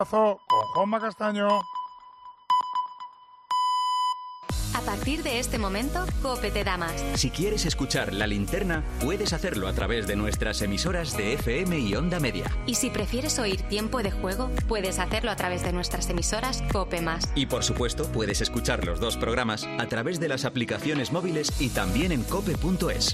Con Juanma Castaño. A partir de este momento, COPE te da más. Si quieres escuchar La Linterna, puedes hacerlo a través de nuestras emisoras de FM y Onda Media. Y si prefieres oír Tiempo de Juego, puedes hacerlo a través de nuestras emisoras COPE+. Y por supuesto, puedes escuchar los dos programas a través de las aplicaciones móviles y también en cope.es.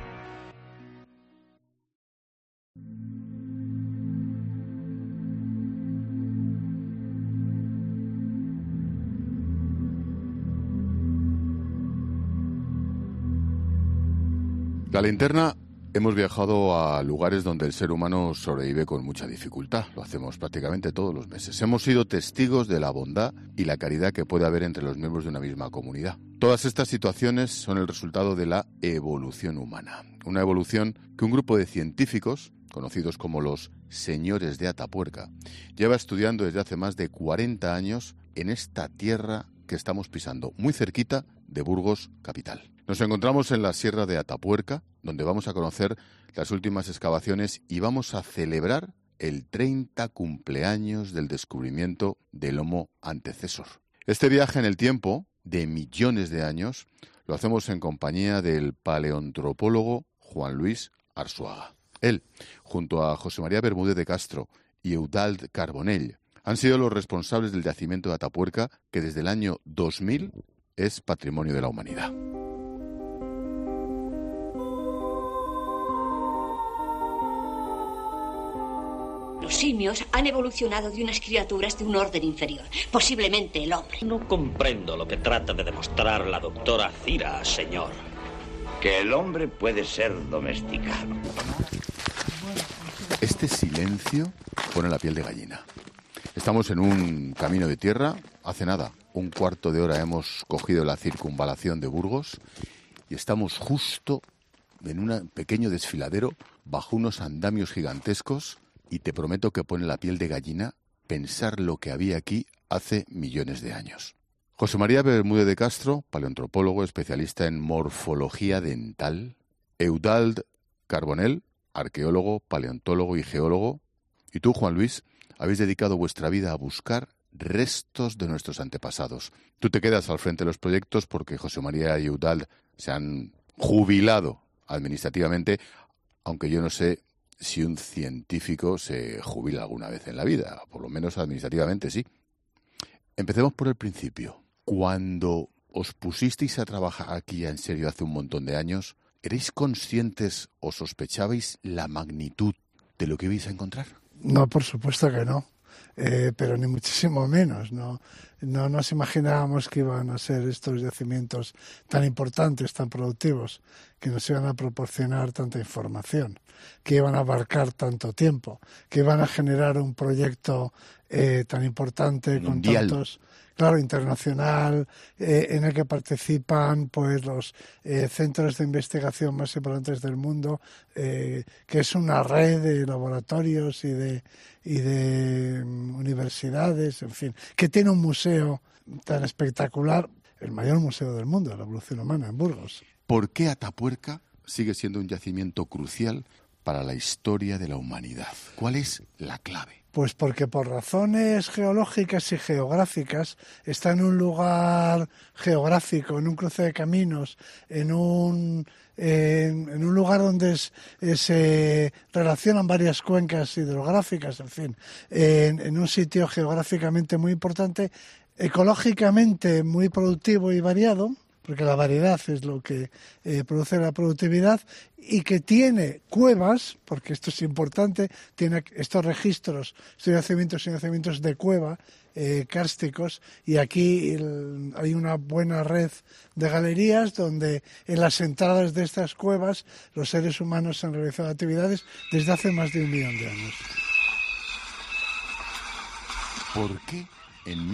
La Linterna, hemos viajado a lugares donde el ser humano sobrevive con mucha dificultad. Lo hacemos prácticamente todos los meses. Hemos sido testigos de la bondad y la caridad que puede haber entre los miembros de una misma comunidad. Todas estas situaciones son el resultado de la evolución humana. Una evolución que un grupo de científicos, conocidos como los señores de Atapuerca, lleva estudiando desde hace más de 40 años en esta tierra que estamos pisando, muy cerquita de Burgos capital. Nos encontramos en la Sierra de Atapuerca, donde vamos a conocer las últimas excavaciones y vamos a celebrar el 30 cumpleaños del descubrimiento del Homo antecesor. Este viaje en el tiempo, de millones de años, lo hacemos en compañía del paleoantropólogo Juan Luis Arzuaga. Él, junto a José María Bermúdez de Castro y Eudald Carbonell, han sido los responsables del yacimiento de Atapuerca, que desde el año 2000 es Patrimonio de la Humanidad. Los simios han evolucionado de unas criaturas de un orden inferior, posiblemente el hombre. No comprendo lo que trata de demostrar la doctora Cira, señor. Que el hombre puede ser domesticado. Este silencio pone la piel de gallina. Estamos en un camino de tierra. Hace nada, un cuarto de hora hemos cogido la circunvalación de Burgos y estamos justo en un pequeño desfiladero bajo unos andamios gigantescos. Y te prometo que pone la piel de gallina pensar lo que había aquí hace millones de años. José María Bermúdez de Castro, paleoantropólogo, especialista en morfología dental. Eudald Carbonell, arqueólogo, paleontólogo y geólogo. Y tú, Juan Luis, habéis dedicado vuestra vida a buscar restos de nuestros antepasados. Tú te quedas al frente de los proyectos porque José María y Eudald se han jubilado administrativamente, aunque yo no sé si un científico se jubila alguna vez en la vida, por lo menos administrativamente sí. Empecemos por el principio. Cuando os pusisteis a trabajar aquí en serio hace un montón de años, ¿erais conscientes o sospechabais la magnitud de lo que ibais a encontrar? No, por supuesto que no, pero ni muchísimo menos. No nos imaginábamos que iban a ser estos yacimientos tan importantes, tan productivos, que nos iban a proporcionar tanta información, que iban a abarcar tanto tiempo, que iban a generar un proyecto tan importante mundial, con tantos, claro, internacional, en el que participan pues los centros de investigación más importantes del mundo, que es una red de laboratorios y de universidades, en fin, que tiene un museo tan espectacular, el mayor museo del mundo de la evolución humana en Burgos. ¿Por qué Atapuerca sigue siendo un yacimiento crucial para la historia de la humanidad? ¿Cuál es la clave? Pues porque por razones geológicas y geográficas está en un lugar geográfico, en un cruce de caminos, en un lugar donde se relacionan varias cuencas hidrográficas, en fin, en un sitio geográficamente muy importante, ecológicamente muy productivo y variado, porque la variedad es lo que produce la productividad, y que tiene cuevas, porque esto es importante, tiene estos registros, estos yacimientos de cueva, kársticos, y aquí hay una buena red de galerías donde en las entradas de estas cuevas los seres humanos han realizado actividades desde hace más de 1 millón de años. ¿Por qué en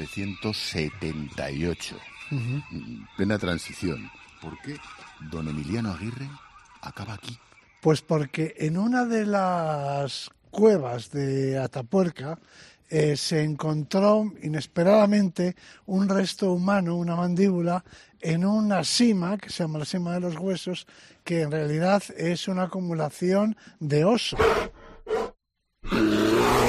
1978? Plena transición. ¿Por qué don Emiliano Aguirre acaba aquí? Pues porque en una de las cuevas de Atapuerca se encontró inesperadamente un resto humano, una mandíbula, en una sima, que se llama la sima de los huesos, que en realidad es una acumulación de oso.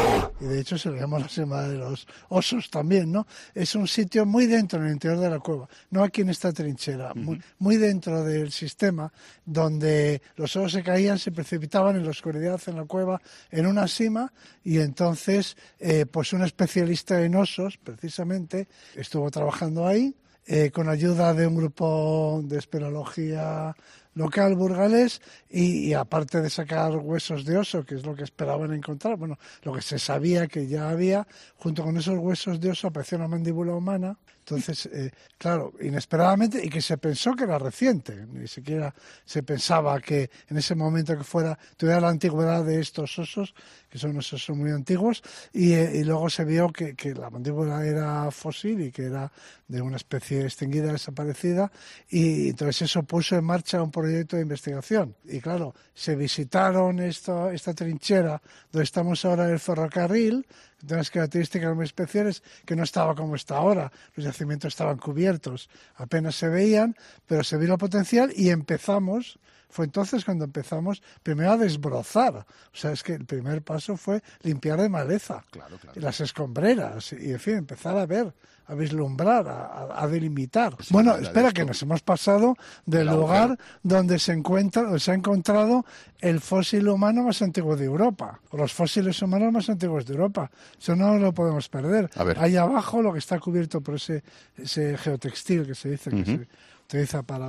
y de hecho se le llama la sima de los osos también, ¿no? Es un sitio muy dentro, en el interior de la cueva, no aquí en esta trinchera, muy dentro del sistema, donde los osos se caían, se precipitaban en la oscuridad en la cueva, en una sima, y entonces pues un especialista en osos, precisamente, estuvo trabajando ahí, con ayuda de un grupo de espeleología local burgalés y aparte de sacar huesos de oso, que es lo que esperaban encontrar, bueno, lo que se sabía que ya había, junto con esos huesos de oso apareció una mandíbula humana. Entonces, claro, inesperadamente, y que se pensó que era reciente, ni siquiera se pensaba que en ese momento que tuviera la antigüedad de estos osos, que son unos osos muy antiguos, y luego se vio que la mandíbula era fósil y que era de una especie extinguida, desaparecida, y entonces eso puso en marcha un proyecto de investigación. Y claro, se visitaron esta trinchera donde estamos ahora en el ferrocarril, de unas características muy especiales, que no estaba como está ahora. Los yacimientos estaban cubiertos, apenas se veían, pero se vio el potencial y empezamos. Fue entonces cuando empezamos primero a desbrozar. O sea, es que el primer paso fue limpiar de maleza, claro. Las escombreras y, en fin, empezar a ver, a vislumbrar, a delimitar. Sí, bueno, espera, que nos hemos pasado del lugar donde se ha encontrado el fósil humano más antiguo de Europa, o los fósiles humanos más antiguos de Europa. Eso no lo podemos perder. Ahí abajo lo que está cubierto por ese geotextil que se dice que se utiliza para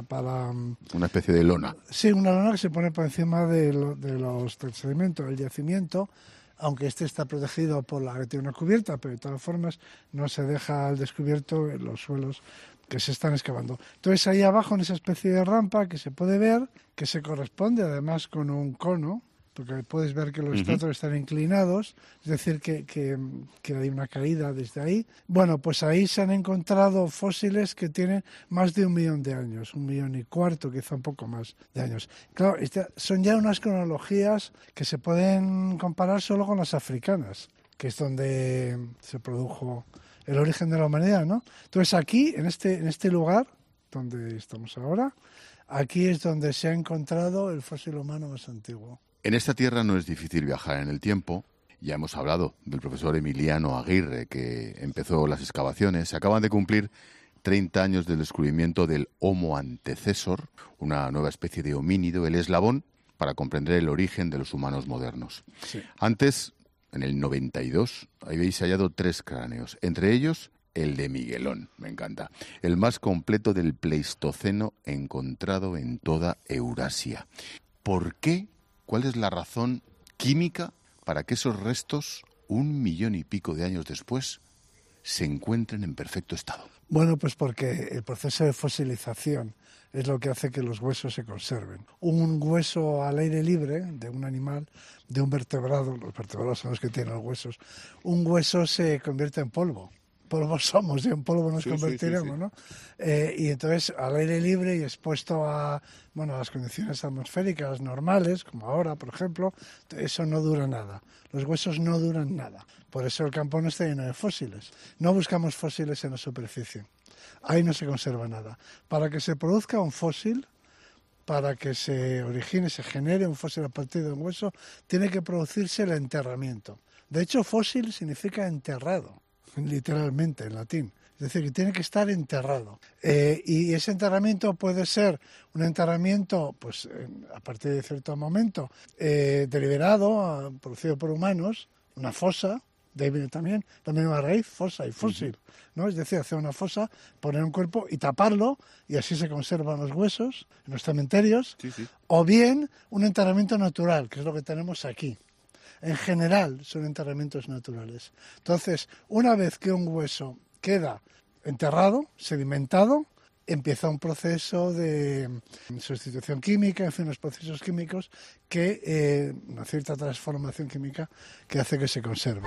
una especie de lona. Sí, una lona que se pone por encima del sedimento, del yacimiento, aunque este está protegido tiene una cubierta, pero de todas formas no se deja al descubierto en los suelos que se están excavando. Entonces ahí abajo, en esa especie de rampa que se puede ver, que se corresponde además con un cono, porque puedes ver que los estratos están inclinados, es decir, que hay una caída desde ahí. Bueno, pues ahí se han encontrado fósiles que tienen más de 1 millón de años, 1,25 millones, quizá un poco más de años. Claro, son ya unas cronologías que se pueden comparar solo con las africanas, que es donde se produjo el origen de la humanidad, ¿no? Entonces aquí, en este lugar donde estamos ahora, aquí es donde se ha encontrado el fósil humano más antiguo. En esta tierra no es difícil viajar en el tiempo. Ya hemos hablado del profesor Emiliano Aguirre, que empezó las excavaciones. Se acaban de cumplir 30 años del descubrimiento del Homo antecesor, una nueva especie de homínido, el eslabón, para comprender el origen de los humanos modernos. Sí. Antes, en el 92, habéis hallado 3 cráneos, entre ellos el de Miguelón, me encanta, el más completo del Pleistoceno encontrado en toda Eurasia. ¿Por qué? ¿Cuál es la razón química para que esos restos, 1 millón y pico de años después, se encuentren en perfecto estado? Bueno, pues porque el proceso de fosilización es lo que hace que los huesos se conserven. Un hueso al aire libre de un animal, de un vertebrado, los vertebrados son los que tienen los huesos, un hueso se convierte en polvo. Polvo somos y en polvo nos convertiremos, sí. ¿No? Y entonces al aire libre y expuesto a las condiciones atmosféricas normales, como ahora, por ejemplo, eso no dura nada. Los huesos no duran nada. Por eso el campo no está lleno de fósiles. No buscamos fósiles en la superficie. Ahí no se conserva nada. Para que se produzca un fósil, para que se origine, se genere un fósil a partir de un hueso, tiene que producirse el enterramiento. De hecho, fósil significa enterrado, literalmente en latín. Es decir, que tiene que estar enterrado. Y ese enterramiento puede ser un enterramiento, pues a partir de cierto momento, deliberado, producido por humanos, una fosa, de ahí viene también la misma raíz, fosa y fósil, ¿no? Es decir, hacer una fosa, poner un cuerpo y taparlo, y así se conservan los huesos en los cementerios, o bien un enterramiento natural, que es lo que tenemos aquí. En general son enterramientos naturales. Entonces, una vez que un hueso queda enterrado, sedimentado, empieza un proceso de sustitución química, en fin, los procesos químicos que, una cierta transformación química que hace que se conserve.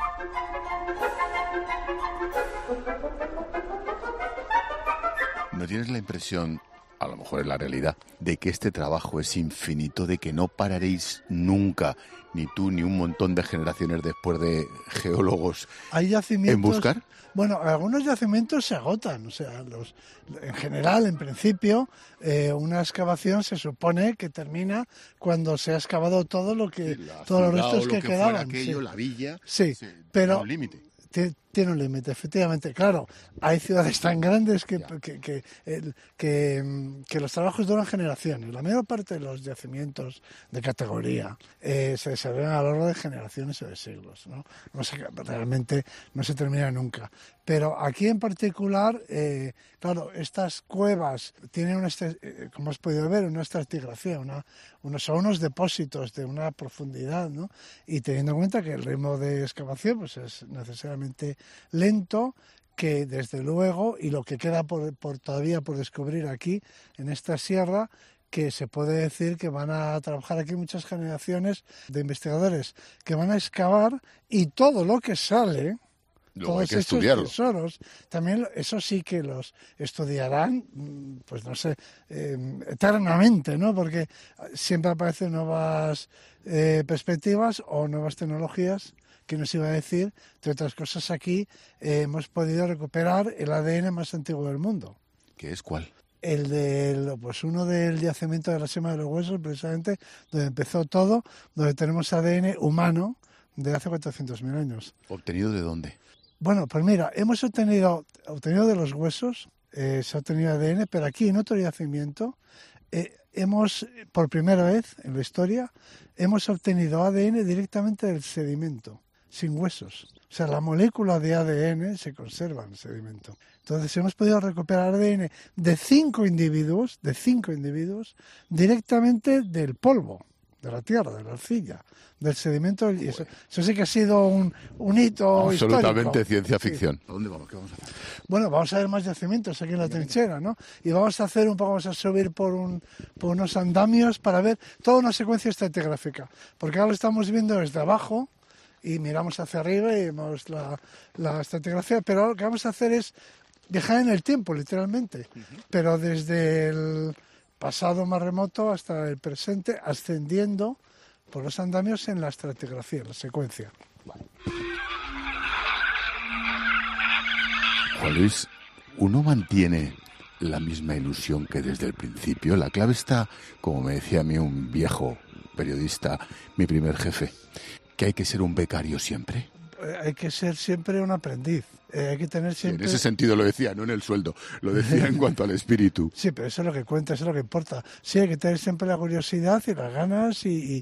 ¿No tienes la impresión a lo mejor es la realidad, de que este trabajo es infinito, de que no pararéis nunca, ni tú ni un montón de generaciones después de geólogos, ¿Hay yacimientos en buscar? Bueno, algunos yacimientos se agotan, o sea, en general, en principio, una excavación se supone que termina cuando se ha excavado todo lo que, todos los restos que quedaban. Aquello, la villa, sí, pero un límite. Tiene un límite, efectivamente. Claro, hay ciudades tan grandes que los trabajos duran generaciones. La mayor parte de los yacimientos de categoría se desarrollan a lo largo de generaciones o de siglos, ¿no? Realmente no se termina nunca. Pero aquí en particular, claro, estas cuevas tienen, como has podido ver, una estratigrafía, son unos depósitos de una profundidad, ¿no? Y teniendo en cuenta que el ritmo de excavación pues es necesariamente lento, que desde luego, y lo que queda todavía por descubrir aquí, en esta sierra, que se puede decir que van a trabajar aquí muchas generaciones de investigadores que van a excavar, y todo lo que sale, luego hay todos que estos estudiarlo. tesoros, también eso sí que los estudiarán, pues no sé, eternamente, ¿no? Porque siempre aparecen nuevas perspectivas o nuevas tecnologías. Que nos iba a decir, entre otras cosas, aquí hemos podido recuperar el ADN más antiguo del mundo. ¿Qué es cuál? Uno del yacimiento de la Sima de los Huesos, precisamente, donde empezó todo, donde tenemos ADN humano de hace 400.000 años. ¿Obtenido de dónde? Bueno, pues mira, hemos obtenido de los huesos, se ha obtenido ADN, pero aquí en otro yacimiento por primera vez en la historia, hemos obtenido ADN directamente del sedimento, sin huesos. O sea, la molécula de ADN se conserva en el sedimento. Entonces hemos podido recuperar ADN de 5 individuos directamente del polvo, de la tierra, de la arcilla, del sedimento. Y eso sí que ha sido un hito absolutamente histórico. Ciencia ficción. Sí. ¿A dónde vamos? ¿Qué vamos a hacer? Bueno, vamos a ver más yacimientos aquí en la trinchera, ¿no? Y vamos a subir por unos andamios para ver toda una secuencia estratigráfica. Porque ahora lo estamos viendo desde abajo y miramos hacia arriba y vemos la estratigrafía, pero lo que vamos a hacer es viajar en el tiempo, literalmente, pero desde el pasado más remoto hasta el presente, ascendiendo por los andamios en la estratigrafía, en la secuencia. Vale. Juan Luis, ¿uno mantiene la misma ilusión que desde el principio? La clave está, como me decía a mí un viejo periodista, mi primer jefe, que hay que ser un becario siempre. Hay que ser siempre un aprendiz. Hay que tener siempre... En ese sentido lo decía, no en el sueldo, lo decía en cuanto al espíritu. Sí, pero eso es lo que cuenta, eso es lo que importa. Sí, hay que tener siempre la curiosidad y las ganas y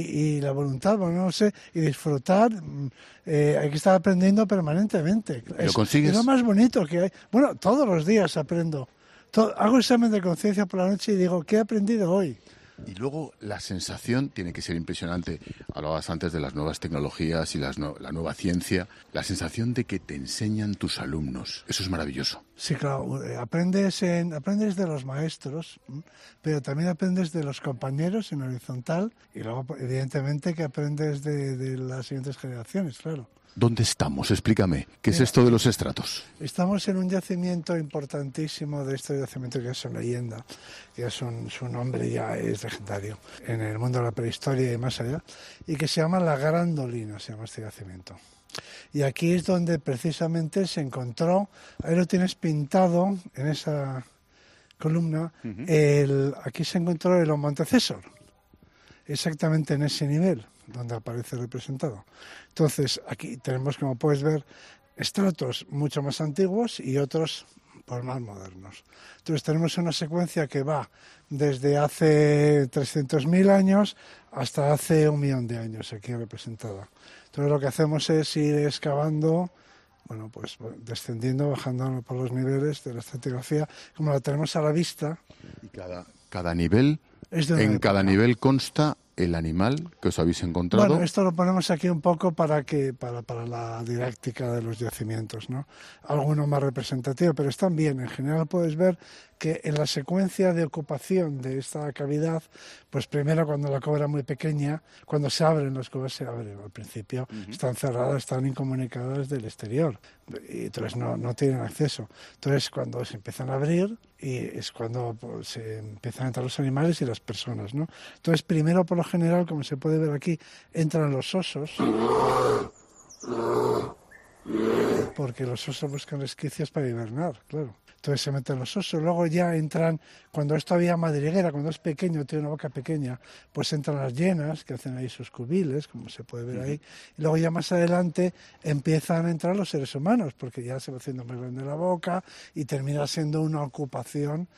la voluntad, no sé, y disfrutar. Hay que estar aprendiendo permanentemente. ¿Lo consigues? Es lo más bonito que hay. Bueno, todos los días aprendo. Hago examen de conciencia por la noche y digo, ¿qué he aprendido hoy? Y luego la sensación tiene que ser impresionante. Hablabas antes de las nuevas tecnologías y la nueva ciencia. La sensación de que te enseñan tus alumnos. Eso es maravilloso. Sí, claro. Aprendes de los maestros, pero también aprendes de los compañeros en horizontal y luego, evidentemente, que aprendes de las siguientes generaciones, claro. ¿Dónde estamos? Explícame. ¿Qué es esto de los estratos? Estamos en un yacimiento importantísimo de este yacimiento que es una leyenda, que su nombre ya es legendario en el mundo de la prehistoria y más allá, y que se llama La Gran Dolina, se llama este yacimiento. Y aquí es donde precisamente se encontró, ahí lo tienes pintado en esa columna, aquí se encontró el Monte César, exactamente en ese nivel donde aparece representado. Entonces, aquí tenemos, como puedes ver, estratos mucho más antiguos y otros pues, más modernos. Entonces, tenemos una secuencia que va desde hace 300.000 años hasta hace 1.000.000 de años, aquí representada. Entonces, lo que hacemos es ir excavando, bueno, pues descendiendo, bajando por los niveles de la estratigrafía, como la tenemos a la vista. Y cada nivel, en cada nivel consta el animal que os habéis encontrado. Bueno, esto lo ponemos aquí un poco para la didáctica de los yacimientos, ¿no? Alguno más representativo, pero están bien. En general puedes ver que en la secuencia de ocupación de esta cavidad, pues primero cuando la cueva era muy pequeña, cuando se abren las cuevas se abren. Al principio están cerradas, están incomunicadas del exterior y entonces no tienen acceso. Entonces cuando se empiezan a abrir y es cuando pues, se empiezan a entrar los animales y las personas, ¿no? Entonces primero por lo general, como se puede ver aquí, entran los osos, porque los osos buscan resquicios para hibernar, claro. Entonces se meten los osos, luego ya entran, cuando es todavía madriguera, cuando es pequeño, tiene una boca pequeña, pues entran las hienas, que hacen ahí sus cubiles, como se puede ver ahí, y luego ya más adelante empiezan a entrar los seres humanos, porque ya se va haciendo más grande la boca y termina siendo una ocupación,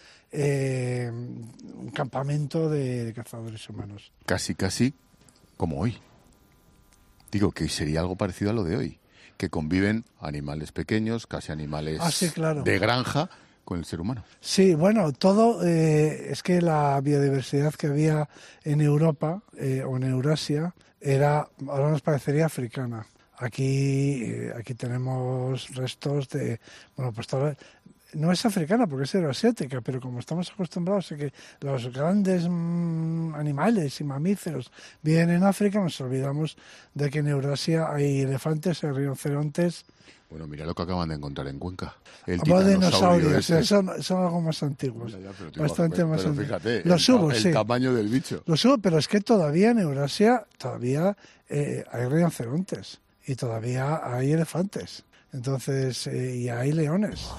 un campamento de cazadores humanos. Casi como hoy. Digo que sería algo parecido a lo de hoy, que conviven animales pequeños, casi animales claro, de granja, con el ser humano. Sí, bueno, todo es que la biodiversidad que había en Europa o en Eurasia ahora nos parecería africana. Aquí tenemos restos de, bueno, pues no es africana porque es euroasiática, pero como estamos acostumbrados a que los grandes animales y mamíferos viven en África, nos olvidamos de que en Eurasia hay elefantes, hay rinocerontes. Bueno, mira lo que acaban de encontrar en Cuenca. El dinosaurios, son algo más antiguos, bastante más antiguos. Fíjate, el tamaño del bicho. Lo subo, pero es que todavía en Eurasia hay rinocerontes y todavía hay elefantes, entonces y hay leones.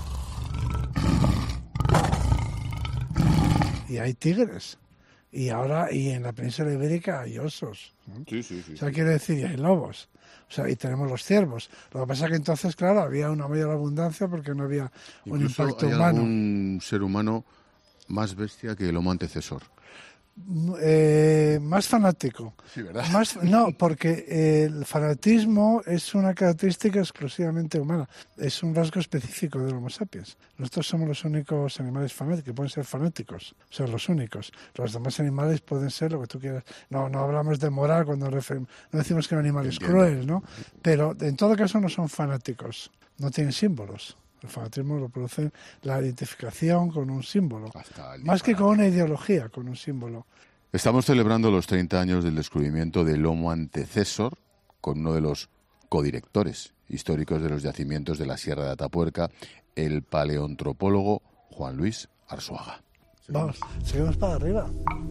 Y hay tigres. Y en la península ibérica hay osos, ¿no? Sí. O sea, quiere decir, y hay lobos. O sea, y tenemos los ciervos. Lo que pasa es que entonces, claro, había una mayor abundancia porque no había un impacto humano. Un ser humano más bestia que el Homo antecesor. Más fanático. Sí, ¿verdad? No, porque el fanatismo es una característica exclusivamente humana. Es un rasgo específico del Homo sapiens. Nosotros somos los únicos animales fanáticos que pueden ser fanáticos. O sea, los únicos. Los demás animales pueden ser lo que tú quieras. No hablamos de moral cuando no decimos que un animal es cruel, ¿no? Pero en todo caso no son fanáticos. No tienen símbolos. El fanatismo lo produce la identificación con un símbolo, más que con una ideología, con un símbolo. Estamos celebrando los 30 años del descubrimiento del Homo antecesor con uno de los codirectores históricos de los yacimientos de la Sierra de Atapuerca, el paleoantropólogo Juan Luis Arzuaga. Vamos, seguimos para arriba.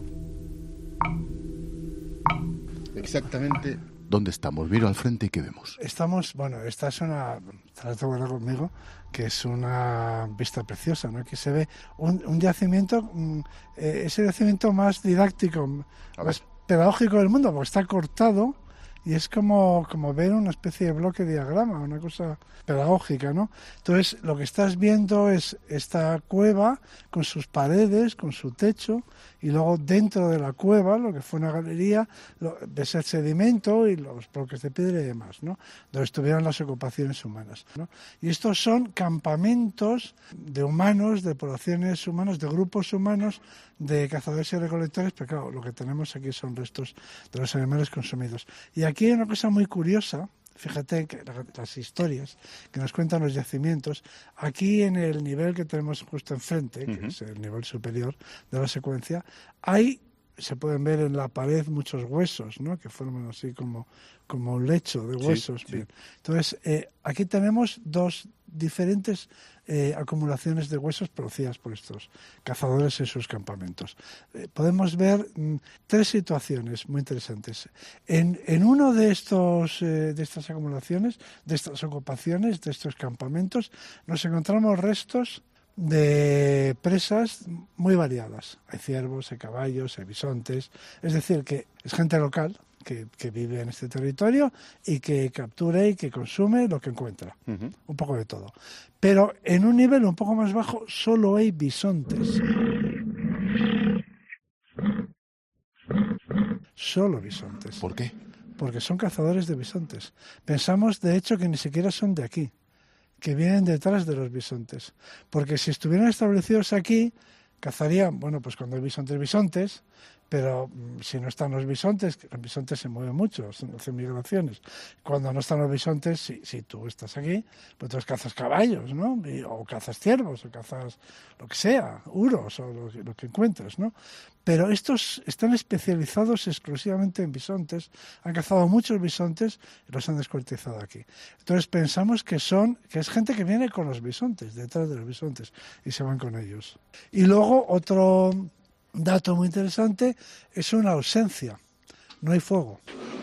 Exactamente. ¿Dónde estamos? Miro al frente y ¿qué vemos? Esta es una, trata de verla conmigo, que es una vista preciosa, ¿no? Aquí se ve un yacimiento, es el yacimiento más didáctico, más pedagógico del mundo, porque está cortado y es como ver una especie de bloque diagrama, una cosa pedagógica, ¿no? Entonces, lo que estás viendo es esta cueva con sus paredes, con su techo, y luego dentro de la cueva, lo que fue una galería, ves el sedimento y los bloques de piedra y demás, ¿no? Donde estuvieron las ocupaciones humanas, ¿no? Y estos son campamentos de humanos, de poblaciones humanas, de grupos humanos, de cazadores y recolectores, pero claro, lo que tenemos aquí son restos de los animales consumidos. Y aquí hay una cosa muy curiosa. Fíjate que las historias que nos cuentan los yacimientos, aquí en el nivel que tenemos justo enfrente, que es el nivel superior de la secuencia, se pueden ver en la pared muchos huesos, ¿no? Que forman así como un lecho de huesos. Sí, bien. Entonces, aquí tenemos dos diferentes acumulaciones de huesos producidas por estos cazadores en sus campamentos. Podemos ver tres situaciones muy interesantes. En uno de estas acumulaciones, de estas ocupaciones, de estos campamentos, nos encontramos restos de presas muy variadas. Hay ciervos, hay caballos, hay bisontes. Es decir, que es gente local que vive en este territorio y que captura y que consume lo que encuentra. Un poco de todo. Pero en un nivel un poco más bajo solo hay bisontes. Solo bisontes. ¿Por qué? Porque son cazadores de bisontes. Pensamos, de hecho, que ni siquiera son de aquí, que vienen detrás de los bisontes. Porque si estuvieran establecidos aquí, cazarían, bueno, pues cuando hay bisontes, pero si no están los bisontes se mueven mucho, hacen migraciones. Cuando no están los bisontes, si tú estás aquí, pues tú cazas caballos, ¿no? O cazas ciervos, o cazas lo que sea, uros, o lo que encuentres, ¿no? Pero estos están especializados exclusivamente en bisontes, han cazado muchos bisontes y los han descuartizado aquí. Entonces pensamos que es gente que viene con los bisontes, detrás de los bisontes, y se van con ellos. Y luego otro dato muy interesante es una ausencia, no hay fuego.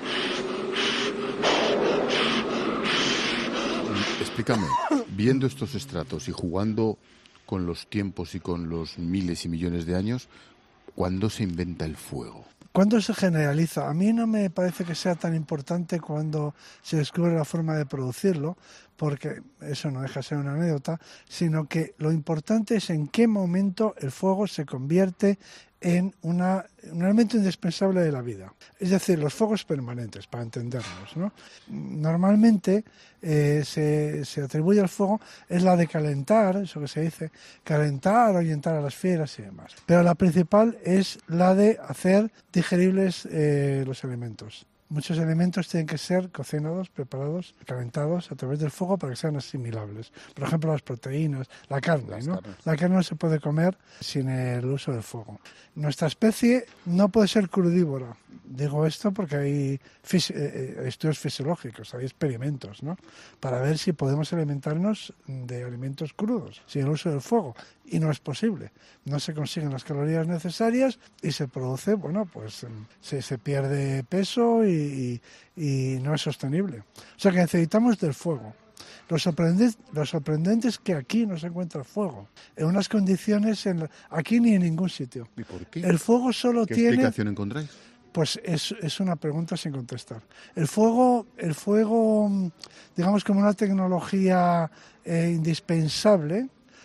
Explícame, viendo estos estratos y jugando con los tiempos y con los miles y millones de años, ¿cuándo se inventa el fuego? ¿Cuándo se generaliza? A mí no me parece que sea tan importante cuando se descubre la forma de producirlo, porque eso no deja de ser una anécdota, sino que lo importante es en qué momento el fuego se convierte en un elemento indispensable de la vida. Es decir, los fuegos permanentes, para entendernos, ¿no? Normalmente se atribuye al fuego es la de calentar, eso que se dice, calentar, ahuyentar a las fieras y demás. Pero la principal es la de hacer digeribles los alimentos. Muchos alimentos tienen que ser cocinados, preparados, calentados a través del fuego para que sean asimilables. Por ejemplo, las proteínas, la carne, ¿no? La carne no se puede comer sin el uso del fuego. Nuestra especie no puede ser crudívora. Digo esto porque hay estudios fisiológicos, hay experimentos, ¿no? Para ver si podemos alimentarnos de alimentos crudos sin el uso del fuego. Y no es posible. No se consiguen las calorías necesarias y se produce, bueno, pues se pierde peso y no es sostenible. O sea que necesitamos del fuego. Lo sorprendente es que aquí no se encuentra fuego, en unas condiciones, aquí ni en ningún sitio. ¿Y por qué? El fuego solo ¿Qué tiene... explicación encontráis? Pues es una pregunta sin contestar. El fuego, digamos, como una tecnología indispensable,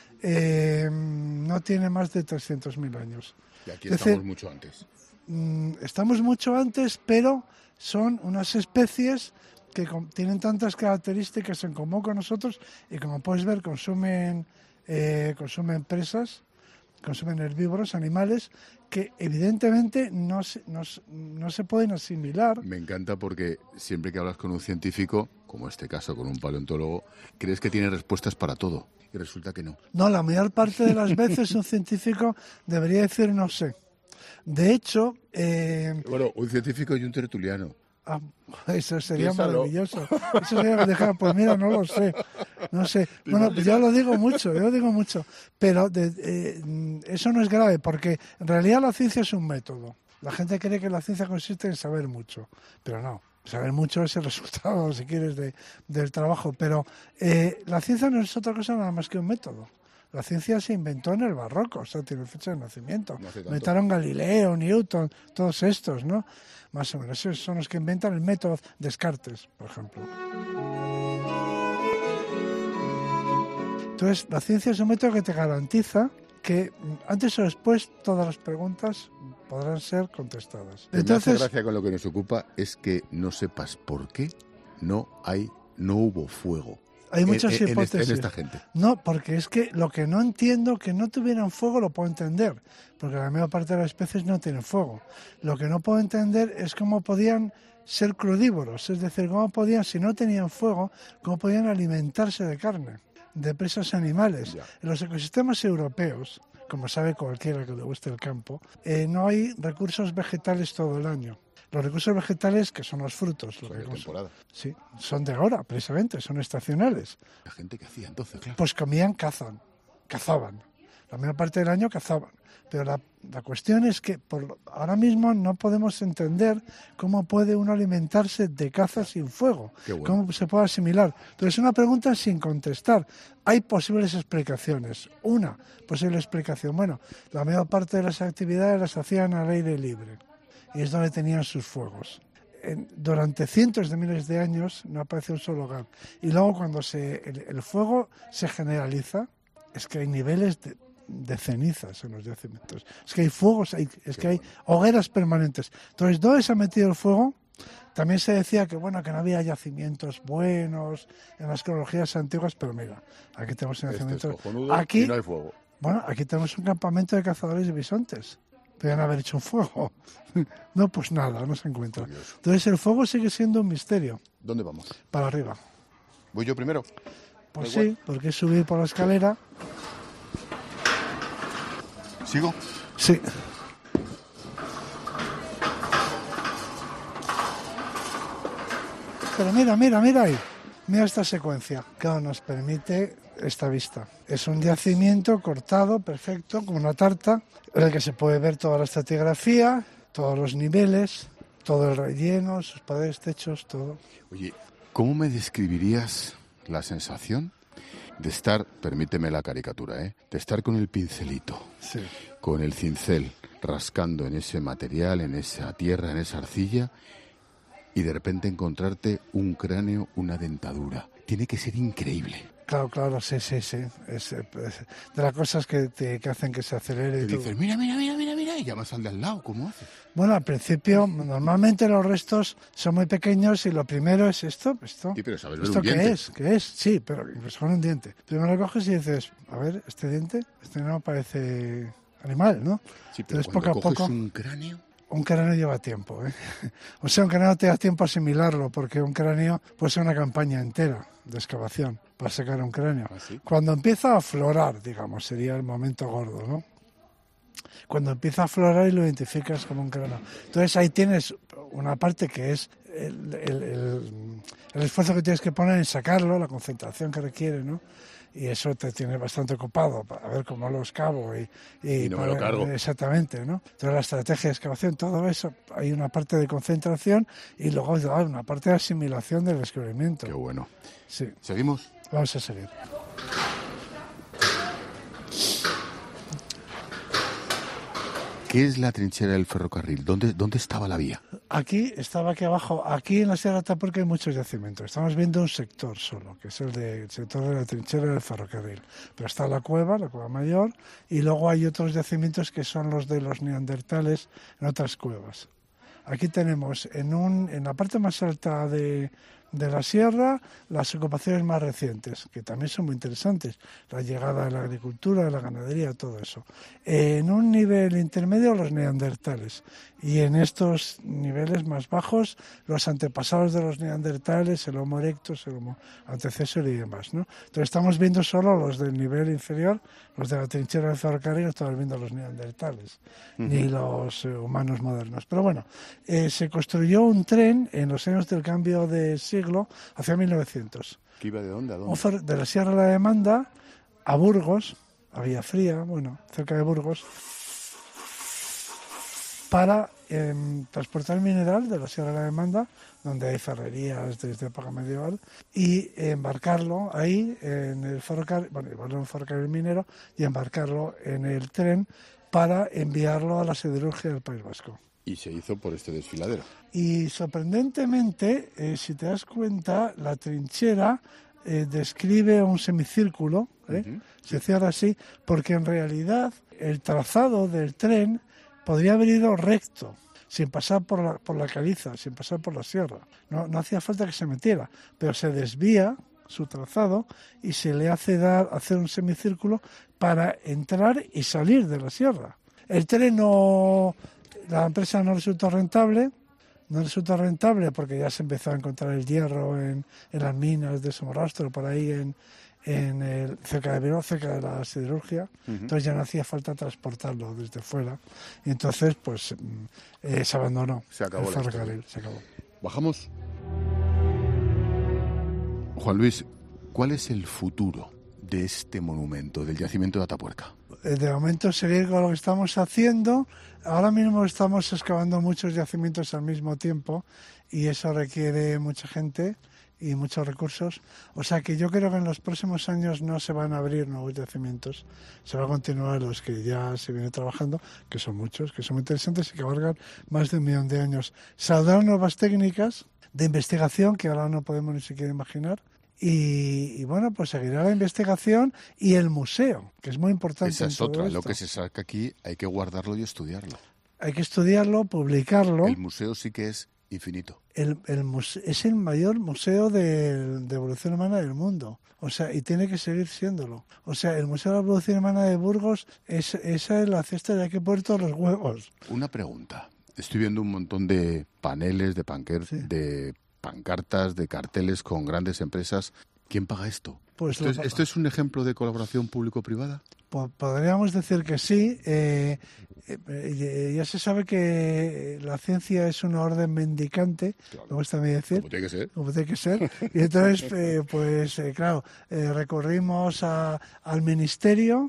no tiene más de 300.000 años. Y aquí estamos mucho antes. Estamos mucho antes, pero son unas especies que tienen tantas características en común con nosotros y, como puedes ver, consumen presas, consumen herbívoros, animales que evidentemente no se pueden asimilar. Me encanta porque siempre que hablas con un científico, como este caso con un paleontólogo, crees que tiene respuestas para todo y resulta que no. No, la mayor parte de las veces un científico debería decir no sé. De hecho... Bueno, un científico y un tertuliano. Eso sería Piénsalo. Maravilloso. Eso sería dejar, pues mira, no lo sé. No sé. Bueno, pues yo lo digo mucho. Pero eso no es grave, porque en realidad la ciencia es un método. La gente cree que la ciencia consiste en saber mucho, pero no. Saber mucho es el resultado, si quieres, del trabajo. Pero la ciencia no es otra cosa nada más que un método. La ciencia se inventó en el barroco, o sea, tiene fecha de nacimiento. No inventaron Galileo, Newton, todos estos, ¿no? Más o menos, esos son los que inventan el método Descartes, por ejemplo. Entonces, la ciencia es un método que te garantiza que antes o después todas las preguntas podrán ser contestadas. Entonces, me hace gracia con lo que nos ocupa es que no sepas por qué no hubo fuego. Hay muchas hipótesis. En esta gente. No, porque es que lo que no entiendo, que no tuvieran fuego, lo puedo entender, porque la mayor parte de las especies no tienen fuego. Lo que no puedo entender es cómo podían ser crudívoros, es decir, cómo podían, si no tenían fuego, cómo podían alimentarse de carne, de presas animales. Ya. En los ecosistemas europeos, como sabe cualquiera que le guste el campo, no hay recursos vegetales todo el año. Los recursos vegetales, que son los frutos, son de temporada. Sí, son de ahora, precisamente, son estacionales. La gente que hacía entonces, claro. Pues comían, cazaban. La mayor parte del año cazaban. Pero la cuestión es que ahora mismo no podemos entender cómo puede uno alimentarse de caza sin fuego. Bueno. Cómo se puede asimilar. Entonces es una pregunta sin contestar. Hay posibles explicaciones. Una posible explicación. Bueno, la mayor parte de las actividades las hacían al aire libre. Y es donde tenían sus fuegos. Durante cientos de miles de años no apareció un solo hogar. Y luego cuando el fuego se generaliza, es que hay niveles de cenizas en los yacimientos. Es que hay fuegos, que hay hogueras permanentes. Entonces, ¿dónde se ha metido el fuego? También se decía que no había yacimientos buenos en las cronologías antiguas, pero mira, aquí tenemos un yacimiento. Aquí no hay fuego. Bueno, aquí tenemos un campamento de cazadores de bisontes. Podrían haber hecho un fuego. No, pues nada, no se encuentra. Entonces el fuego sigue siendo un misterio. ¿Dónde vamos? Para arriba. ¿Voy yo primero? Pues sí, porque es subir por la escalera. ¿Sigo? Sí. Pero mira ahí. Mira esta secuencia. Claro, nos permite esta vista. Es un yacimiento cortado, perfecto, como una tarta, en el que se puede ver toda la estratigrafía, todos los niveles, todo el relleno, sus paredes, techos, todo. Oye, ¿cómo me describirías la sensación de estar, permíteme la caricatura, de estar con el pincelito, sí, con el cincel, rascando en ese material, en esa tierra, en esa arcilla, y de repente encontrarte un cráneo, una dentadura? Tiene que ser increíble. Claro, sí. Es de las cosas que hacen que se acelere. Te dices, mira, y llamas al de al lado, ¿cómo haces? Bueno, al principio, normalmente los restos son muy pequeños y lo primero es esto. Sí, pero sabes ver ¿esto un diente. ¿Qué es? Sí, pero incluso con un diente. Primero lo coges y dices, a ver, este diente, no parece animal, ¿no? Sí, pero entonces, cuando poco a coges poco, un cráneo... Un cráneo lleva tiempo, ¿eh? O sea, un cráneo te da tiempo a asimilarlo, porque un cráneo puede ser una campaña entera de excavación para sacar un cráneo. ¿Ah, sí? Cuando empieza a aflorar, digamos, sería el momento gordo, ¿no? Cuando empieza a aflorar y lo identificas como un cráneo. Entonces ahí tienes una parte que es el esfuerzo que tienes que poner en sacarlo, la concentración que requiere, ¿no? Y eso te tiene bastante ocupado para ver cómo lo excavo y no me lo cargo. Exactamente, ¿no? Entonces la estrategia de excavación, todo eso, hay una parte de concentración y luego hay una parte de asimilación del descubrimiento. Qué bueno. Sí. ¿Seguimos? Vamos a seguir. ¿Qué es la trinchera del ferrocarril? ¿Dónde estaba la vía? Aquí abajo. Aquí en la Sierra de Atapuerca hay muchos yacimientos. Estamos viendo un sector solo, que es el sector de la trinchera del ferrocarril. Pero está la cueva mayor, y luego hay otros yacimientos que son los de los neandertales en otras cuevas. Aquí tenemos en la parte más alta de la sierra las ocupaciones más recientes, que también son muy interesantes, la llegada de la agricultura, de la ganadería, todo eso. En un nivel intermedio los neandertales, y en estos niveles más bajos los antepasados de los neandertales, el Homo erectus, el Homo antecesor y demás, ¿no? Entonces estamos viendo solo los del nivel inferior, los de la trinchera del ferrocarril, no estamos viendo los neandertales, ni los humanos modernos. Pero bueno, se construyó un tren en los años del cambio de siglo, hacia 1900. ¿Qué iba de dónde a dónde? De la Sierra de la Demanda a Burgos, a Villafría, cerca de Burgos, para transportar mineral de la Sierra de la Demanda, donde hay ferrerías desde época medieval, y embarcarlo ahí en el ferrocarril, llevarlo en un ferrocarril minero y embarcarlo en el tren para enviarlo a la siderurgia del País Vasco. Y se hizo por este desfiladero. Y sorprendentemente, si te das cuenta, la trinchera describe un semicírculo, se cierra así, porque en realidad el trazado del tren podría haber ido recto, sin pasar por la caliza, sin pasar por la sierra. No hacía falta que se metiera, pero se desvía su trazado y se le hace hacer un semicírculo para entrar y salir de la sierra. El tren la empresa no resultó rentable porque ya se empezó a encontrar el hierro en las minas de Somorrostro, por ahí cerca de Bilbao, cerca de la siderurgia. Entonces ya no hacía falta transportarlo desde fuera, y entonces pues se abandonó. Se acabó el ferrocarril, se acabó. ¿Bajamos? Juan Luis, ¿cuál es el futuro de este monumento, del yacimiento de Atapuerca? De momento seguir con lo que estamos haciendo. Ahora mismo estamos excavando muchos yacimientos al mismo tiempo y eso requiere mucha gente y muchos recursos. O sea que yo creo que en los próximos años no se van a abrir nuevos yacimientos. Se va a continuar los que ya se vienen trabajando, que son muchos, que son muy interesantes y que abarcan más de 1 millón de años. Saldrán nuevas técnicas de investigación que ahora no podemos ni siquiera imaginar. Y bueno, pues seguirá la investigación y el museo, que es muy importante. Esa es en todo otra, esto. lo que se saca aquí hay que guardarlo y estudiarlo. Hay que estudiarlo, publicarlo. El museo sí que es Infinito. Es el mayor museo de evolución humana del mundo. O sea, y tiene que seguir siéndolo. O sea, el Museo de la Evolución Humana de Burgos, esa es la cesta de aquí puerto los huevos. Una pregunta. Estoy viendo un montón de paneles, de pancartas, de carteles con grandes empresas. ¿Quién paga esto? Pues ¿Esto es un ejemplo de colaboración público-privada? Podríamos decir que sí. Ya se sabe que la ciencia es una orden mendicante, claro. Me gusta a mí decir. Como tiene que ser. Como tiene que ser. Y entonces, claro, recurrimos al Ministerio,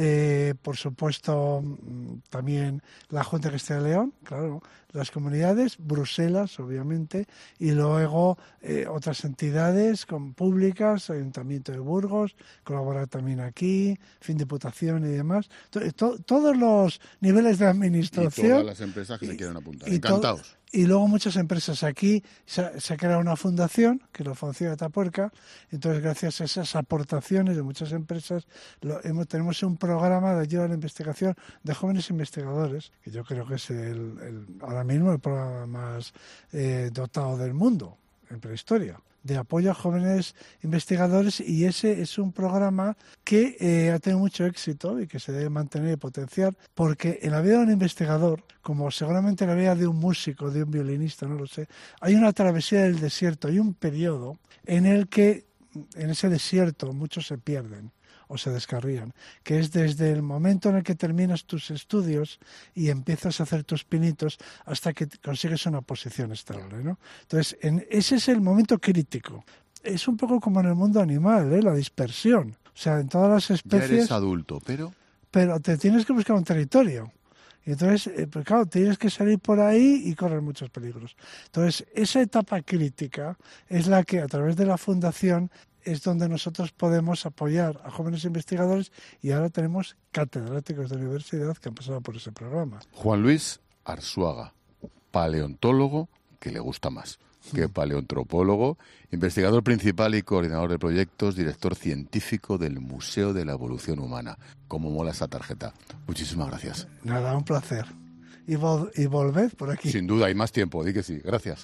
por supuesto, también la Junta de Castilla y León, claro, las comunidades, Bruselas, obviamente, y luego otras entidades públicas, Ayuntamiento de Burgos, colabora también aquí, Diputación y demás. Todos los niveles de administración. Y todas las empresas que se quieren apuntar. Encantados. Y luego muchas empresas aquí, se ha creado una fundación, que es la Fundación de Atapuerca, entonces gracias a esas aportaciones de muchas empresas tenemos un programa de ayuda a la investigación de jóvenes investigadores, que yo creo que es ahora mismo el programa más dotado del mundo en prehistoria, de apoyo a jóvenes investigadores, y ese es un programa que ha tenido mucho éxito y que se debe mantener y potenciar, porque en la vida de un investigador, como seguramente en la vida de un músico, de un violinista, no lo sé, hay una travesía del desierto, hay un periodo en el que en ese desierto muchos se pierden o se descarrían, que es desde el momento en el que terminas tus estudios y empiezas a hacer tus pinitos hasta que consigues una posición estable, ¿no? Entonces, ese es el momento crítico. Es un poco como en el mundo animal, la dispersión. O sea, en todas las especies... Ya eres adulto, pero te tienes que buscar un territorio. Y entonces, pues claro, tienes que salir por ahí y correr muchos peligros. Entonces, esa etapa crítica es la que, a través de la Fundación, es donde nosotros podemos apoyar a jóvenes investigadores, y ahora tenemos catedráticos de universidad que han pasado por ese programa. Juan Luis Arzuaga, paleontólogo, que le gusta más que paleoantropólogo, investigador principal y coordinador de proyectos, director científico del Museo de la Evolución Humana. ¿Cómo mola esa tarjeta? Muchísimas gracias. Nada, un placer. Y volved por aquí. Sin duda, hay más tiempo, di que sí. Gracias.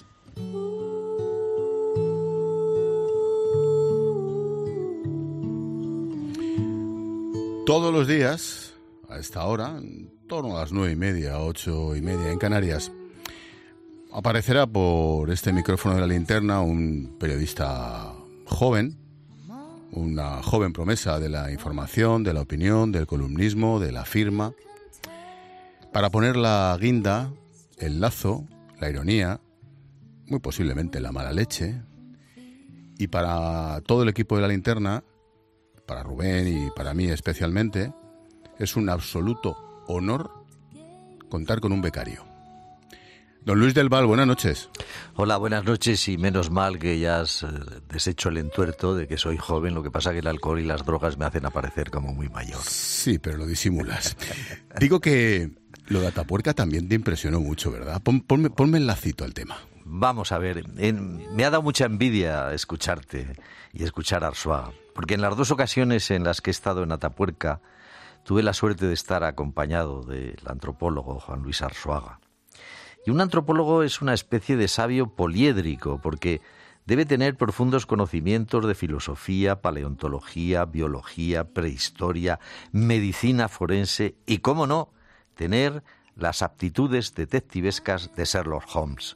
Todos los días, a esta hora, en torno a las 9:30, 8:30 en Canarias, aparecerá por este micrófono de la linterna un periodista joven, una joven promesa de la información, de la opinión, del columnismo, de la firma, para poner la guinda, el lazo, la ironía, muy posiblemente la mala leche, y para todo el equipo de la linterna, para Rubén y para mí especialmente, es un absoluto honor contar con un becario. Don Luis del Val, buenas noches. Hola, buenas noches, y menos mal que ya has deshecho el entuerto de que soy joven, lo que pasa que el alcohol y las drogas me hacen aparecer como muy mayor. Sí, pero lo disimulas. Digo que lo de Atapuerca también te impresionó mucho, ¿verdad? Ponme el lacito al tema. Vamos a ver, me ha dado mucha envidia escucharte y escuchar a Arzuaga, porque en las dos ocasiones en las que he estado en Atapuerca tuve la suerte de estar acompañado del antropólogo Juan Luis Arzuaga. Y un antropólogo es una especie de sabio poliédrico, porque debe tener profundos conocimientos de filosofía, paleontología, biología, prehistoria, medicina forense y, cómo no, tener las aptitudes detectivescas de Sherlock Holmes.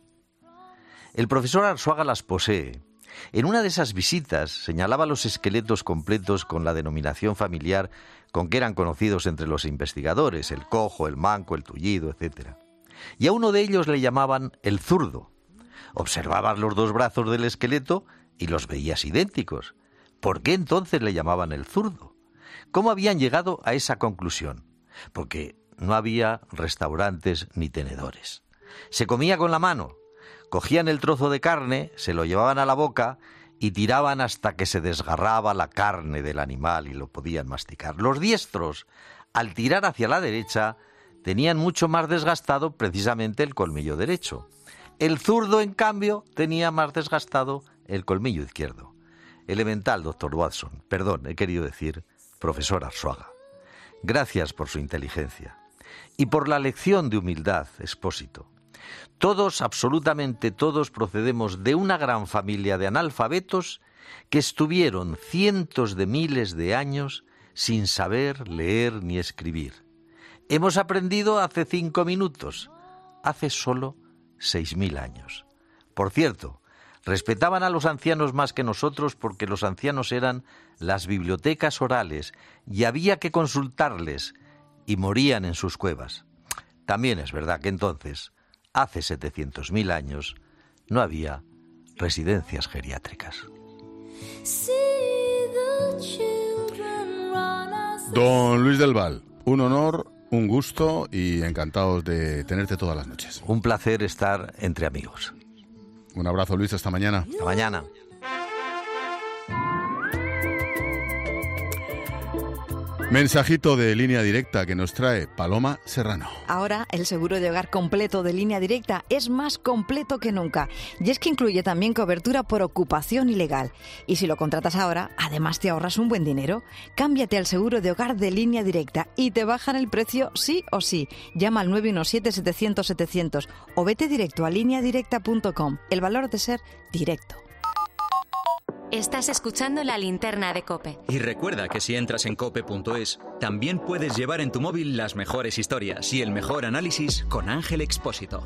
El profesor Arzuaga las posee. En una de esas visitas señalaba los esqueletos completos con la denominación familiar con que eran conocidos entre los investigadores, el cojo, el manco, el tullido, etc. Y a uno de ellos le llamaban el zurdo. Observabas los dos brazos del esqueleto y los veías idénticos. ¿Por qué entonces le llamaban el zurdo? ¿Cómo habían llegado a esa conclusión? Porque no había restaurantes ni tenedores. Se comía con la mano. Cogían el trozo de carne, se lo llevaban a la boca y tiraban hasta que se desgarraba la carne del animal y lo podían masticar. Los diestros, al tirar hacia la derecha, tenían mucho más desgastado precisamente el colmillo derecho. El zurdo, en cambio, tenía más desgastado el colmillo izquierdo. Elemental, doctor Watson. Perdón, he querido decir profesor Arzuaga. Gracias por su inteligencia y por la lección de humildad, Expósito. Todos, absolutamente todos, procedemos de una gran familia de analfabetos que estuvieron cientos de miles de años sin saber leer ni escribir. Hemos aprendido hace 5 minutos, hace solo 6.000 años. Por cierto, respetaban a los ancianos más que nosotros porque los ancianos eran las bibliotecas orales y había que consultarles y morían en sus cuevas. También es verdad que entonces, hace 700.000 años, no había residencias geriátricas. Don Luis del Val, un honor, un gusto y encantados de tenerte todas las noches. Un placer estar entre amigos. Un abrazo, Luis, hasta mañana. Hasta mañana. Mensajito de Línea Directa que nos trae Paloma Serrano. Ahora el seguro de hogar completo de Línea Directa es más completo que nunca. Y es que incluye también cobertura por ocupación ilegal. Y si lo contratas ahora, además te ahorras un buen dinero. Cámbiate al seguro de hogar de Línea Directa y te bajan el precio sí o sí. Llama al 917-700-700 o vete directo a lineadirecta.com. El valor de ser directo. Estás escuchando La Linterna de COPE. Y recuerda que si entras en cope.es, también puedes llevar en tu móvil las mejores historias y el mejor análisis con Ángel Expósito.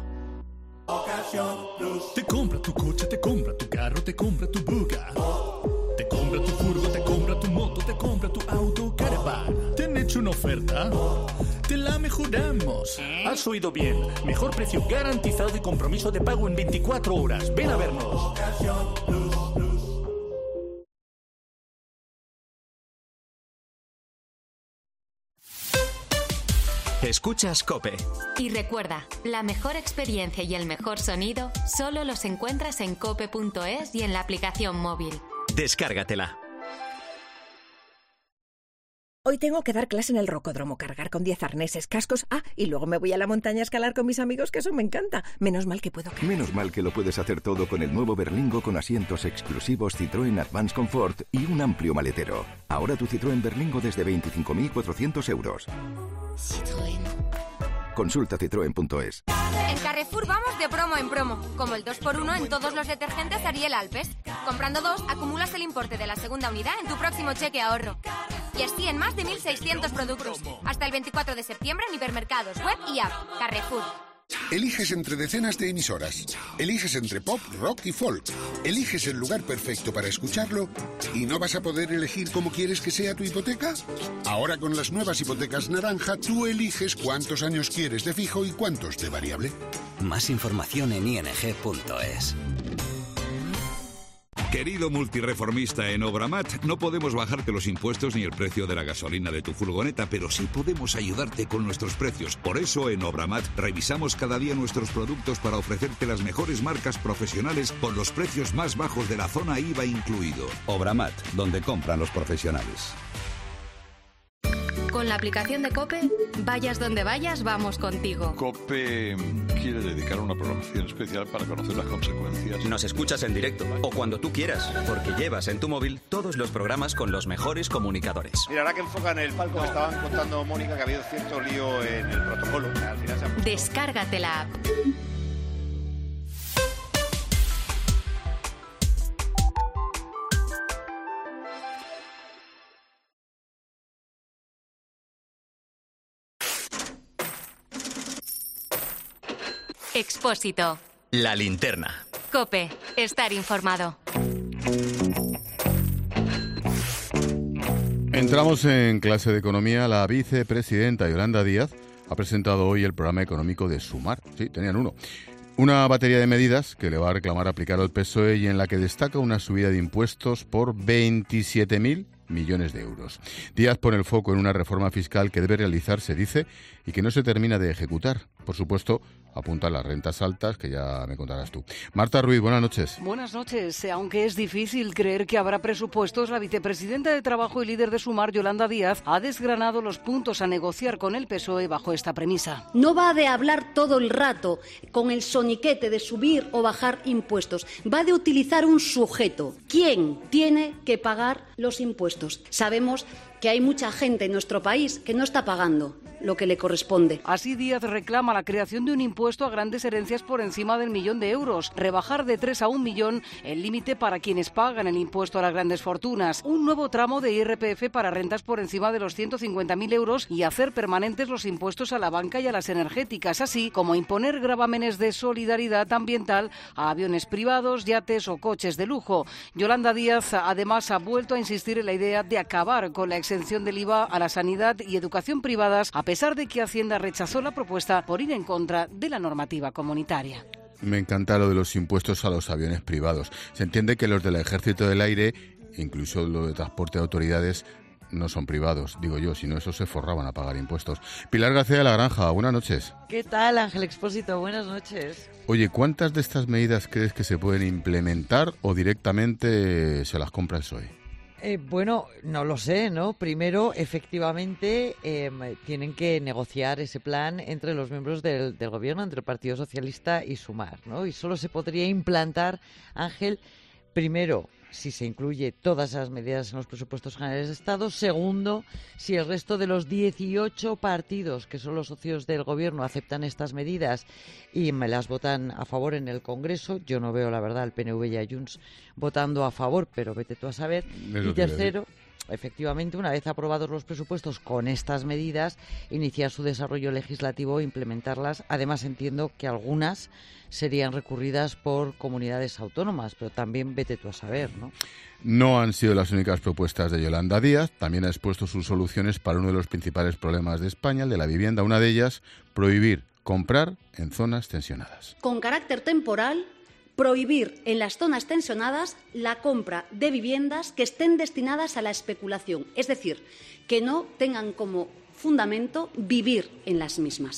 Te compra tu coche, te compra tu carro, te compra tu buga. Te compra tu furgo, te compra tu moto, te compra tu auto, caravana. ¿Te han hecho una oferta? Te la mejoramos. Has oído bien. Mejor precio garantizado y compromiso de pago en 24 horas. Ven a vernos. Escuchas COPE. Y recuerda, la mejor experiencia y el mejor sonido solo los encuentras en cope.es y en la aplicación móvil. Descárgatela. Hoy tengo que dar clase en el rocódromo, cargar con 10 arneses, cascos. Y luego me voy a la montaña a escalar con mis amigos, que eso me encanta. Menos mal que puedo cargar. Menos mal que lo puedes hacer todo con el nuevo Berlingo con asientos exclusivos Citroën Advance Comfort y un amplio maletero. Ahora tu Citroën Berlingo desde 25.400 euros. Citroën. Consulta citroen.es. En Carrefour vamos de promo en promo, como el 2x1 en todos los detergentes Ariel Alpes. Comprando 2, acumulas el importe de la segunda unidad en tu próximo cheque ahorro. Y así en más de 1.600 productos. Hasta el 24 de septiembre en hipermercados, web y app. Carrefour. Eliges entre decenas de emisoras. Eliges entre pop, rock y folk. Eliges el lugar perfecto para escucharlo y no vas a poder elegir cómo quieres que sea tu hipoteca. Ahora con las nuevas hipotecas naranja, tú eliges cuántos años quieres de fijo y cuántos de variable. Más información en ing.es. Querido multireformista en Obramat, no podemos bajarte los impuestos ni el precio de la gasolina de tu furgoneta, pero sí podemos ayudarte con nuestros precios. Por eso en Obramat revisamos cada día nuestros productos para ofrecerte las mejores marcas profesionales con los precios más bajos de la zona IVA incluido. Obramat, donde compran los profesionales. Con la aplicación de COPE, vayas donde vayas, vamos contigo. COPE quiere dedicar una programación especial para conocer las consecuencias. Nos escuchas en directo o cuando tú quieras, porque llevas en tu móvil todos los programas con los mejores comunicadores. Mira, ahora que enfocan el palco, me estaban contando, Mónica, que ha habido cierto lío en el protocolo. Al final se ha... Descárgate la app. Expósito. La linterna. COPE. Estar informado. Entramos en clase de economía. La vicepresidenta Yolanda Díaz ha presentado hoy el programa económico de Sumar. Sí, tenían uno. Una batería de medidas que le va a reclamar aplicar al PSOE y en la que destaca una subida de impuestos por 27.000 millones de euros. Díaz pone el foco en una reforma fiscal que debe realizarse, dice, y que no se termina de ejecutar. Por supuesto, apunta a las rentas altas, que ya me contarás tú. Marta Ruiz, buenas noches. Buenas noches. Aunque es difícil creer que habrá presupuestos, la vicepresidenta de Trabajo y líder de Sumar, Yolanda Díaz, ha desgranado los puntos a negociar con el PSOE bajo esta premisa. No va de hablar todo el rato con el soniquete de subir o bajar impuestos. Va de utilizar un sujeto. ¿Quién tiene que pagar los impuestos? Sabemos que hay mucha gente en nuestro país que no está pagando lo que le corresponde. Así Díaz reclama la creación de un impuesto a grandes herencias por encima del 1.000.000 de euros, rebajar de 3 a 1 millón el límite para quienes pagan el impuesto a las grandes fortunas, un nuevo tramo de IRPF para rentas por encima de los 150.000 euros y hacer permanentes los impuestos a la banca y a las energéticas, así como imponer gravámenes de solidaridad ambiental a aviones privados, yates o coches de lujo. Yolanda Díaz además ha vuelto a insistir en la idea de acabar con la exención del IVA a la sanidad y educación privadas, a pesar de que Hacienda rechazó la propuesta por ir en contra de la normativa comunitaria. Me encanta lo de los impuestos a los aviones privados. Se entiende que los del Ejército del Aire, incluso los de transporte de autoridades, no son privados, digo yo, si no esos se forraban a pagar impuestos. Pilar García de la Granja, buenas noches. ¿Qué tal, Ángel Expósito? Buenas noches. Oye, ¿cuántas de estas medidas crees que se pueden implementar o directamente se las compra el PSOE? Bueno, no lo sé, ¿no? Primero, efectivamente, tienen que negociar ese plan entre los miembros del gobierno, entre el Partido Socialista y Sumar, ¿no? Y solo se podría implantar, Ángel, primero, si se incluye todas esas medidas en los presupuestos generales de Estado. Segundo, si el resto de los 18 partidos que son los socios del Gobierno aceptan estas medidas y me las votan a favor en el Congreso. Yo no veo, la verdad, al PNV y a Junts votando a favor, pero vete tú a saber. Y tercero, efectivamente, una vez aprobados los presupuestos con estas medidas, iniciar su desarrollo legislativo e implementarlas. Además, entiendo que algunas serían recurridas por comunidades autónomas, pero también vete tú a saber, ¿no? No han sido las únicas propuestas de Yolanda Díaz. También ha expuesto sus soluciones para uno de los principales problemas de España, el de la vivienda. Una de ellas, prohibir comprar en zonas tensionadas. Con carácter temporal, prohibir en las zonas tensionadas la compra de viviendas que estén destinadas a la especulación, es decir, que no tengan como fundamento vivir en las mismas.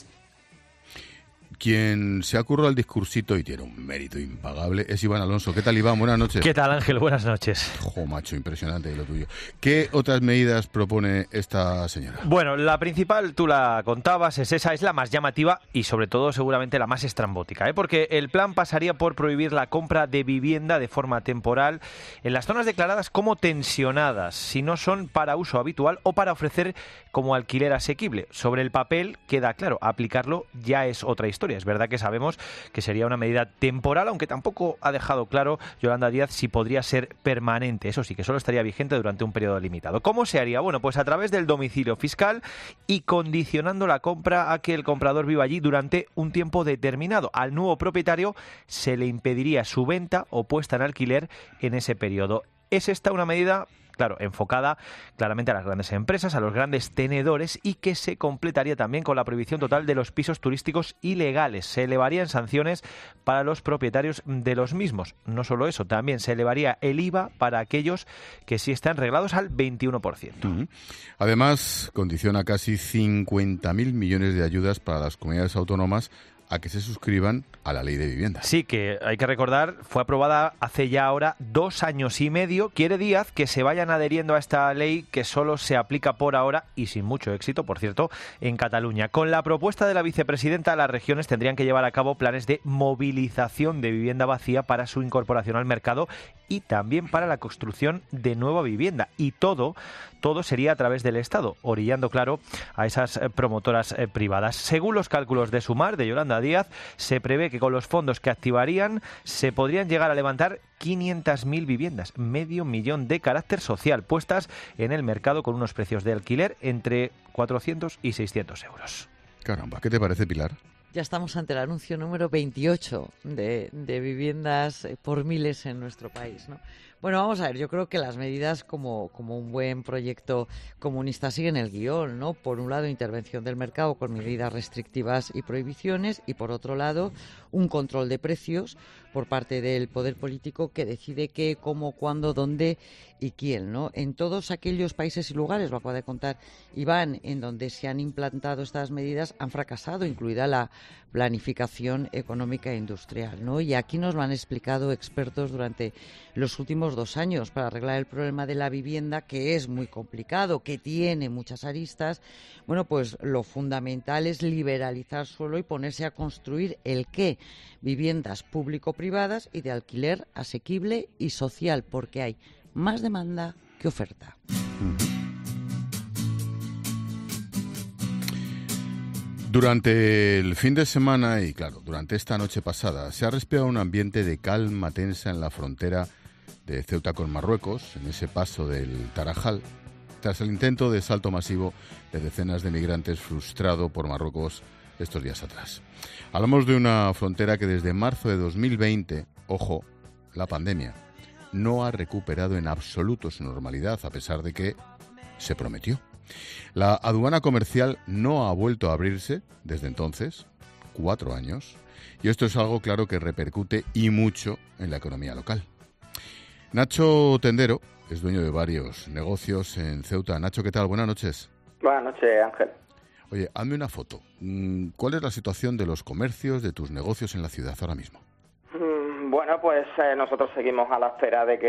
Quien se ha currado el discursito y tiene un mérito impagable es Iván Alonso. ¿Qué tal, Iván? Buenas noches. ¿Qué tal, Ángel? Buenas noches. Jo, macho, impresionante lo tuyo. ¿Qué otras medidas propone esta señora? Bueno, la principal, tú la contabas, es la más llamativa y sobre todo seguramente la más estrambótica, porque el plan pasaría por prohibir la compra de vivienda de forma temporal en las zonas declaradas como tensionadas, si no son para uso habitual o para ofrecer como alquiler asequible. Sobre el papel queda claro, aplicarlo ya es otra historia. Es verdad que sabemos que sería una medida temporal, aunque tampoco ha dejado claro Yolanda Díaz si podría ser permanente. Eso sí, que solo estaría vigente durante un periodo limitado. ¿Cómo se haría? Bueno, pues a través del domicilio fiscal y condicionando la compra a que el comprador viva allí durante un tiempo determinado. Al nuevo propietario se le impediría su venta o puesta en alquiler en ese periodo. ¿Es esta una medida, claro, enfocada claramente a las grandes empresas, a los grandes tenedores y que se completaría también con la prohibición total de los pisos turísticos ilegales? Se elevarían sanciones para los propietarios de los mismos. No solo eso, también se elevaría el IVA para aquellos que sí están reglados al 21%. Además, condiciona casi 50.000 millones de ayudas para las comunidades autónomas a que se suscriban a la ley de vivienda. Sí, que hay que recordar, fue aprobada hace ya ahora 2 años y medio. Quiere Díaz que se vayan adheriendo a esta ley que solo se aplica por ahora y sin mucho éxito, por cierto, en Cataluña. Con la propuesta de la vicepresidenta, las regiones tendrían que llevar a cabo planes de movilización de vivienda vacía para su incorporación al mercado y también para la construcción de nueva vivienda. Y todo sería a través del Estado, orillando, claro, a esas promotoras privadas. Según los cálculos de Sumar, de Yolanda Díaz, se prevé que con los fondos que activarían se podrían llegar a levantar 500.000 viviendas, 500.000 de carácter social, puestas en el mercado con unos precios de alquiler entre 400 y 600 euros. Caramba, ¿qué te parece, Pilar? Ya estamos ante el anuncio número 28 de viviendas por miles en nuestro país, ¿no? Bueno, vamos a ver, yo creo que las medidas como un buen proyecto comunista siguen el guión, ¿no? Por un lado, intervención del mercado con medidas restrictivas y prohibiciones y por otro lado, un control de precios por parte del poder político que decide qué, cómo, cuándo, dónde y quién, ¿no? En todos aquellos países y lugares, lo acaba de contar Iván, en donde se han implantado estas medidas, han fracasado, incluida la planificación económica e industrial, ¿no? Y aquí nos lo han explicado expertos durante los últimos 2 años para arreglar el problema de la vivienda, que es muy complicado, que tiene muchas aristas. Bueno, pues lo fundamental es liberalizar suelo y ponerse a construir el qué, viviendas público-privadas y de alquiler asequible y social, porque hay más demanda que oferta. Durante el fin de semana y, claro, durante esta noche pasada, se ha respirado un ambiente de calma tensa en la frontera de Ceuta con Marruecos, en ese paso del Tarajal, tras el intento de salto masivo de decenas de migrantes frustrado por Marruecos estos días atrás. Hablamos de una frontera que desde marzo de 2020, ojo, la pandemia, no ha recuperado en absoluto su normalidad, a pesar de que se prometió. La aduana comercial no ha vuelto a abrirse desde entonces, 4 años, y esto es algo claro que repercute y mucho en la economía local. Nacho Tendero es dueño de varios negocios en Ceuta. Nacho, ¿qué tal? Buenas noches. Buenas noches, Ángel. Oye, hazme una foto. ¿Cuál es la situación de los comercios, de tus negocios en la ciudad ahora mismo? Bueno, pues nosotros seguimos a la espera de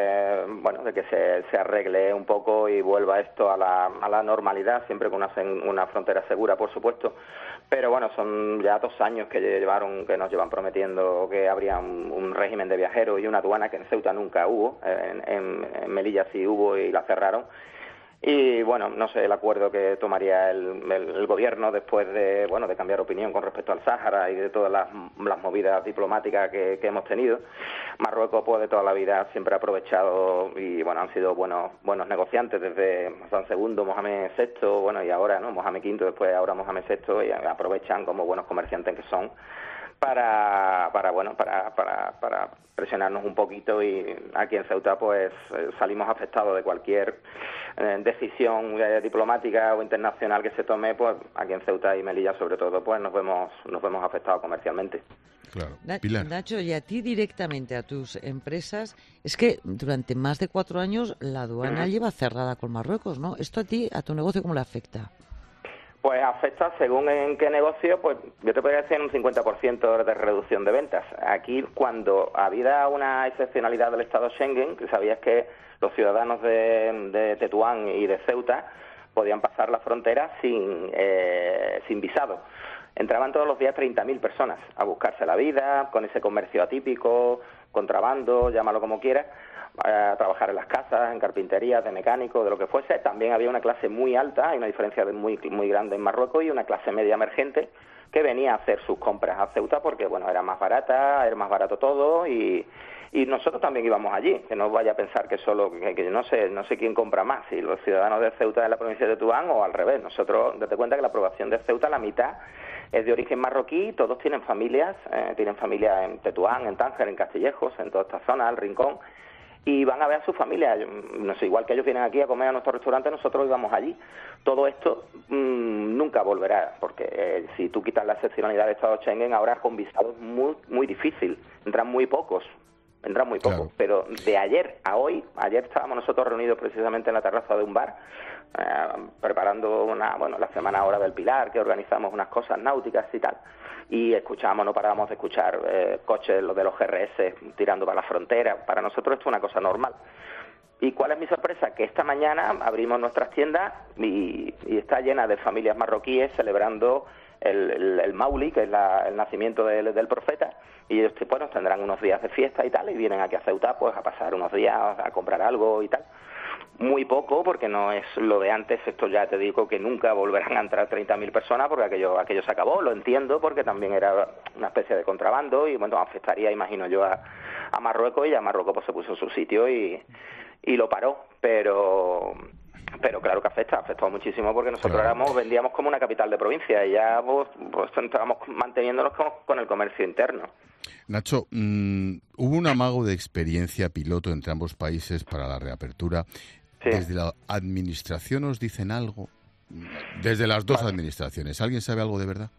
que se arregle un poco y vuelva esto a la normalidad, siempre con una frontera segura, por supuesto. Pero bueno, son ya 2 años que nos llevan prometiendo que habría un régimen de viajeros y una aduana que en Ceuta nunca hubo. En Melilla sí hubo y la cerraron. Y bueno, no sé el acuerdo que tomaría el gobierno después de cambiar opinión con respecto al Sáhara y de todas las movidas diplomáticas que hemos tenido. Marruecos, pues de toda la vida siempre ha aprovechado y bueno, han sido buenos negociantes desde Hassan II, Mohamed VI, y ahora, ¿no? Mohamed V, después ahora Mohamed VI, y aprovechan como buenos comerciantes que son para presionarnos un poquito, y aquí en Ceuta pues salimos afectados de cualquier decisión diplomática o internacional que se tome. Pues aquí en Ceuta y Melilla sobre todo pues nos vemos afectados comercialmente. Claro. Pilar. Nacho, y a ti directamente, a tus empresas, es que durante más de 4 años la aduana lleva cerrada con Marruecos, ¿no? ¿Esto a tu negocio cómo le afecta? Pues afecta, según en qué negocio, pues yo te podría decir un 50% de reducción de ventas. Aquí, cuando había una excepcionalidad del Estado Schengen, que sabías que los ciudadanos de Tetuán y de Ceuta podían pasar la frontera sin visado. Entraban todos los días 30.000 personas a buscarse la vida, con ese comercio atípico, contrabando, llámalo como quieras, a trabajar en las casas, en carpinterías, de mecánico, de lo que fuese. También había una clase muy alta, hay una diferencia muy grande en Marruecos, y una clase media emergente que venía a hacer sus compras a Ceuta porque, bueno, era más barato todo, y nosotros también íbamos allí. Que no vaya a pensar que solo, que no sé quién compra más, si los ciudadanos de Ceuta de la provincia de Tetuán o al revés. Nosotros, date cuenta que la población de Ceuta, la mitad es de origen marroquí, todos tienen familias en Tetuán, en Tánger, en Castillejos, en toda esta zona, el Rincón, y van a ver a su familia. No sé, igual que ellos vienen aquí a comer a nuestro restaurante, nosotros íbamos allí. Todo esto nunca volverá, porque si tú quitas la excepcionalidad del Estado Schengen, ahora con visado es muy difícil, entran muy pocos, claro. Pero de ayer a hoy, ayer estábamos nosotros reunidos precisamente en la terraza de un bar, preparando la Semana Ahora del Pilar, que organizamos unas cosas náuticas y tal, y no parábamos de escuchar coches, los de los GRS tirando para la frontera. Para nosotros esto es una cosa normal. ¿Y cuál es mi sorpresa? Que esta mañana abrimos nuestras tiendas y está llena de familias marroquíes celebrando el Maulid, que es el nacimiento del profeta, y ellos tendrán unos días de fiesta y tal, y vienen aquí a Ceuta pues a pasar unos días, a comprar algo y tal. Muy poco, porque no es lo de antes. Esto ya te digo que nunca volverán a entrar 30.000 personas, porque aquello se acabó. Lo entiendo, porque también era una especie de contrabando, y bueno, afectaría, imagino yo, a Marruecos, y ya Marruecos pues se puso en su sitio y lo paró. Pero claro que afectó muchísimo, porque nosotros vendíamos como una capital de provincia, y ya pues estábamos manteniéndonos con el comercio interno. Nacho, hubo un amago de experiencia piloto entre ambos países para la reapertura. Sí. ¿Desde la administración os dicen algo? Desde las dos administraciones, ¿alguien sabe algo de verdad?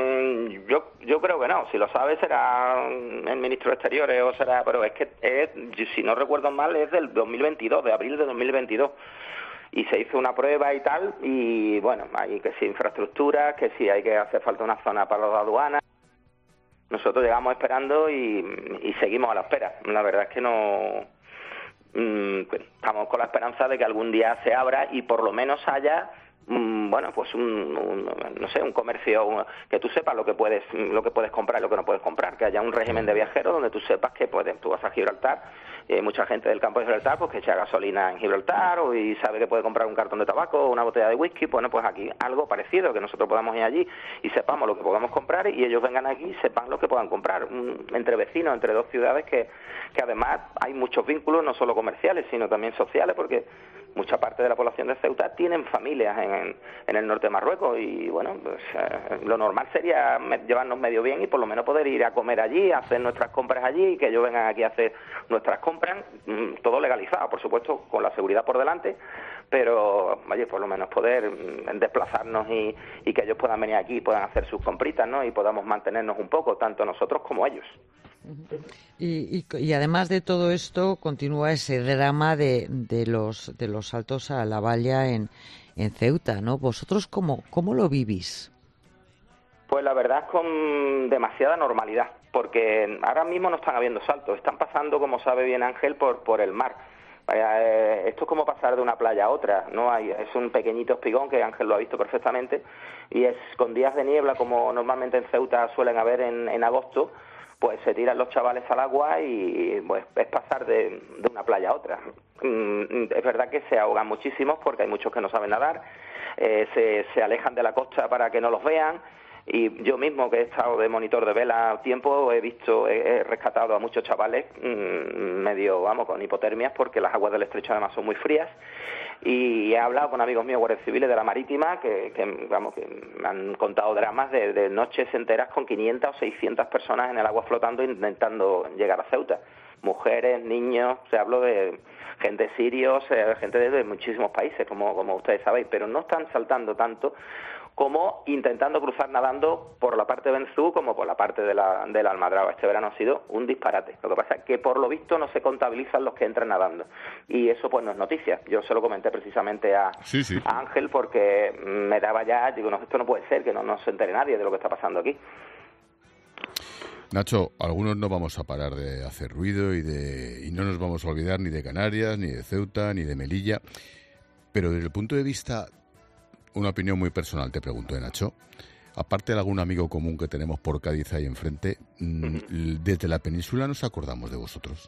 Yo creo que no. Si lo sabe será el ministro de Exteriores o será... Pero es que, si no recuerdo mal, es del 2022, de abril de 2022. Y se hizo una prueba y tal, y bueno, hay que si infraestructura, que si hay que hacer falta una zona para los aduanas. Nosotros llegamos esperando y seguimos a la espera. La verdad es que no... estamos con la esperanza de que algún día se abra y por lo menos haya bueno, pues no sé, un comercio, que tú sepas lo que puedes comprar y lo que no puedes comprar, que haya un régimen de viajeros donde tú sepas que tú vas a Gibraltar, y hay mucha gente del campo de Gibraltar pues que echa gasolina en Gibraltar y sabe que puede comprar un cartón de tabaco o una botella de whisky. Bueno, pues aquí algo parecido, que nosotros podamos ir allí y sepamos lo que podamos comprar y ellos vengan aquí y sepan lo que puedan comprar, entre vecinos, entre dos ciudades que además hay muchos vínculos, no solo comerciales, sino también sociales, porque mucha parte de la población de Ceuta tienen familias en el norte de Marruecos y bueno, pues lo normal sería llevarnos medio bien y por lo menos poder ir a comer allí, hacer nuestras compras allí y que ellos vengan aquí a hacer nuestras compras, todo legalizado, por supuesto, con la seguridad por delante, pero oye, por lo menos poder desplazarnos y que ellos puedan venir aquí y puedan hacer sus compritas, ¿no? Y podamos mantenernos un poco, tanto nosotros como ellos. Y además de todo esto continúa ese drama de los saltos a la valla en Ceuta, ¿no? ¿Vosotros cómo lo vivís? Pues la verdad es con demasiada normalidad, porque ahora mismo no están habiendo saltos, están pasando, como sabe bien Ángel, por el mar. Esto es como pasar de una playa a otra, ¿no? Es un pequeñito espigón que Ángel lo ha visto perfectamente y es con días de niebla, como normalmente en Ceuta suelen haber en agosto, pues se tiran los chavales al agua y pues es pasar de una playa a otra. Es verdad que se ahogan muchísimos porque hay muchos que no saben nadar, se alejan de la costa para que no los vean, y yo mismo, que he estado de monitor de vela tiempo, he rescatado a muchos chavales medio, con hipotermias, porque las aguas del estrecho además son muy frías, y he hablado con amigos míos guardias civiles de la Marítima que me han contado dramas de noches enteras con 500 o 600 personas en el agua flotando intentando llegar a Ceuta. Mujeres, niños, hablo de gente sirios, gente de muchísimos países, como ustedes sabéis, pero no están saltando tanto como intentando cruzar nadando por la parte de Benzú como por la parte de la Almadraba. Este verano ha sido un disparate. Lo que pasa es que por lo visto no se contabilizan los que entran nadando. Y eso pues no es noticia. Yo se lo comenté precisamente a Ángel porque me daba ya, digo, no, esto no puede ser, que no se entere nadie de lo que está pasando aquí. Nacho, algunos no vamos a parar de hacer ruido y no nos vamos a olvidar ni de Canarias, ni de Ceuta, ni de Melilla. Pero desde el punto de vista, una opinión muy personal, te pregunto, Nacho, aparte de algún amigo común que tenemos por Cádiz ahí enfrente, ¿desde la península nos acordamos de vosotros?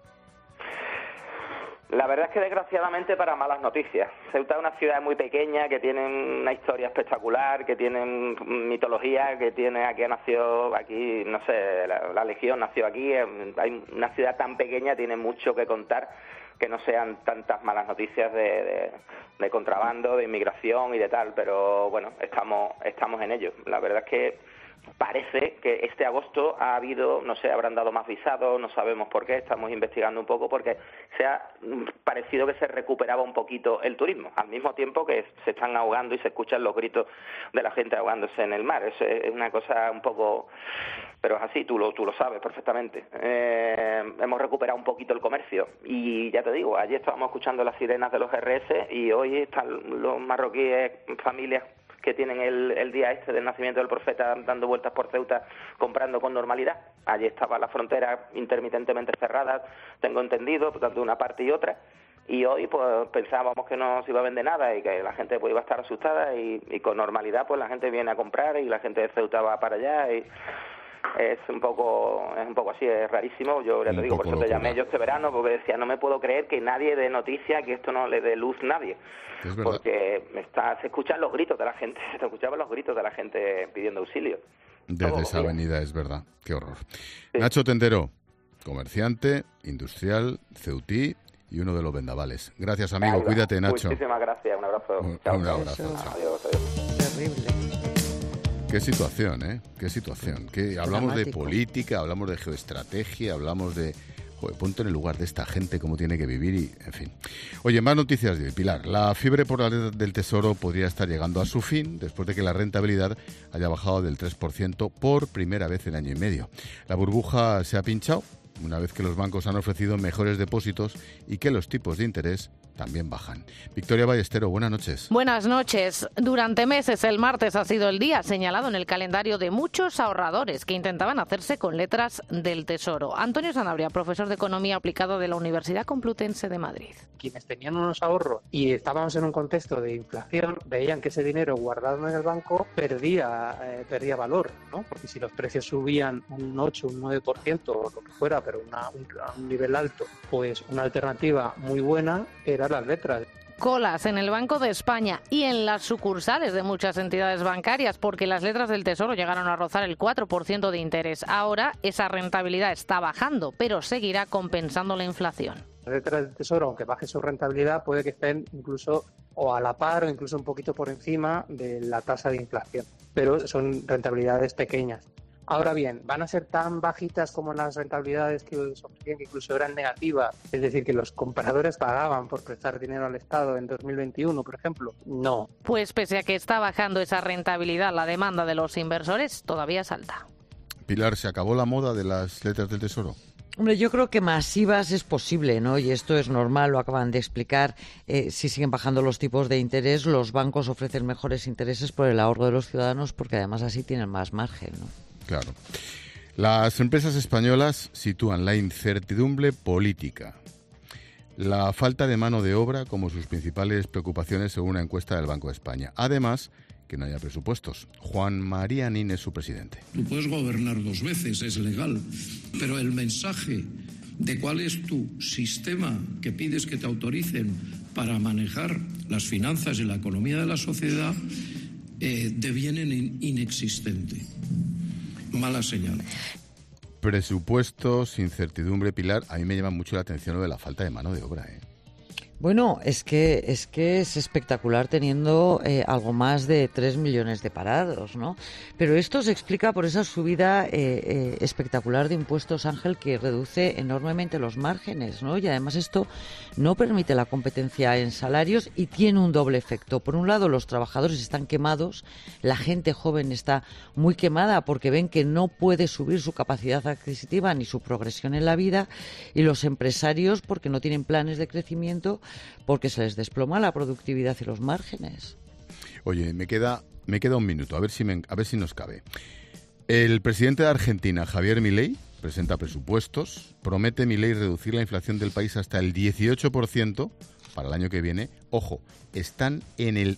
La verdad es que desgraciadamente para malas noticias. Ceuta es una ciudad muy pequeña que tiene una historia espectacular, que tiene mitología, que tiene aquí no sé, la Legión nació aquí. Hay una ciudad tan pequeña, tiene mucho que contar, que no sean tantas malas noticias de contrabando, de inmigración y de tal, pero bueno, estamos en ello. La verdad es que parece que este agosto ha habido, no sé, habrán dado más visados, no sabemos por qué, estamos investigando un poco, porque se ha parecido que se recuperaba un poquito el turismo, al mismo tiempo que se están ahogando y se escuchan los gritos de la gente ahogándose en el mar. Es una cosa un poco, pero es así, tú lo sabes perfectamente. Hemos recuperado un poquito el comercio y ya te digo, ayer estábamos escuchando las sirenas de los RS y hoy están los marroquíes, familias que tienen el día del nacimiento del profeta dando vueltas por Ceuta comprando con normalidad. Allí estaba la frontera intermitentemente cerrada, tengo entendido, tanto de una parte y otra, y hoy pues pensábamos que no se iba a vender nada y que la gente pues iba a estar asustada y con normalidad pues la gente viene a comprar y la gente de Ceuta va para allá y es un poco así, es rarísimo. Yo ya te digo, por eso te llamé yo este verano, porque decía, no me puedo creer que nadie dé noticia, que esto no le dé luz a nadie. Porque se escuchan los gritos de la gente, se escuchaban los gritos de la gente pidiendo auxilio. Desde esa avenida, es verdad, qué horror. Sí. Nacho Tendero, comerciante, industrial, ceutí y uno de los vendavales. Gracias, amigo, cuídate, Nacho. Muchísimas gracias, un abrazo. Un abrazo. Chao. Adiós. Terrible. Qué situación, ¿eh? Qué situación. Hablamos de política, hablamos de geoestrategia, hablamos de... Joder, ponte en el lugar de esta gente, cómo tiene que vivir y... En fin. Oye, más noticias de Pilar. La fiebre por la ley del Tesoro podría estar llegando a su fin después de que la rentabilidad haya bajado del 3% por primera vez en año y medio. La burbuja se ha pinchado una vez que los bancos han ofrecido mejores depósitos y que los tipos de interés también bajan. Victoria Ballestero, buenas noches. Buenas noches. Durante meses el martes ha sido el día señalado en el calendario de muchos ahorradores que intentaban hacerse con letras del Tesoro. Antonio Sanabria, profesor de Economía Aplicada de la Universidad Complutense de Madrid. Quienes tenían unos ahorros y estábamos en un contexto de inflación, veían que ese dinero guardado en el banco perdía valor, ¿no? Porque si los precios subían un 8, un 9% o lo que fuera, pero a un nivel alto, pues una alternativa muy buena era las letras. Colas en el Banco de España y en las sucursales de muchas entidades bancarias porque las letras del Tesoro llegaron a rozar el 4% de interés. Ahora esa rentabilidad está bajando, pero seguirá compensando la inflación. Las letras del Tesoro, aunque baje su rentabilidad, puede que estén incluso o a la par o incluso un poquito por encima de la tasa de inflación, pero son rentabilidades pequeñas. Ahora bien, ¿van a ser tan bajitas como las rentabilidades que os ofrecían, que incluso eran negativas? Es decir, que los compradores pagaban por prestar dinero al Estado en 2021, por ejemplo. No. Pues pese a que está bajando esa rentabilidad, la demanda de los inversores todavía es alta. Pilar, ¿se acabó la moda de las letras del Tesoro? Hombre, yo creo que masivas es posible, ¿no? Y esto es normal, lo acaban de explicar. Si siguen bajando los tipos de interés, los bancos ofrecen mejores intereses por el ahorro de los ciudadanos, porque además así tienen más margen, ¿no? Claro. Las empresas españolas sitúan la incertidumbre política, la falta de mano de obra como sus principales preocupaciones según una encuesta del Banco de España. Además, que no haya presupuestos. Juan María Nin es su presidente. Tú puedes gobernar 2 veces, es legal, pero el mensaje de cuál es tu sistema que pides que te autoricen para manejar las finanzas y la economía de la sociedad deviene inexistente. Mala señal. Presupuestos, incertidumbre, Pilar. A mí me llama mucho la atención lo de la falta de mano de obra, Bueno, es que es espectacular teniendo algo más de 3 millones de parados, ¿no? Pero esto se explica por esa subida espectacular de impuestos, Ángel, que reduce enormemente los márgenes, ¿no? Y además esto no permite la competencia en salarios y tiene un doble efecto. Por un lado, los trabajadores están quemados, la gente joven está muy quemada porque ven que no puede subir su capacidad adquisitiva ni su progresión en la vida, y los empresarios porque no tienen planes de crecimiento, porque se les desploma la productividad y los márgenes. Oye, me queda un minuto, a ver si nos cabe. El presidente de Argentina, Javier Milei, presenta presupuestos, promete Milei reducir la inflación del país hasta el 18% para el año que viene. Ojo, están en el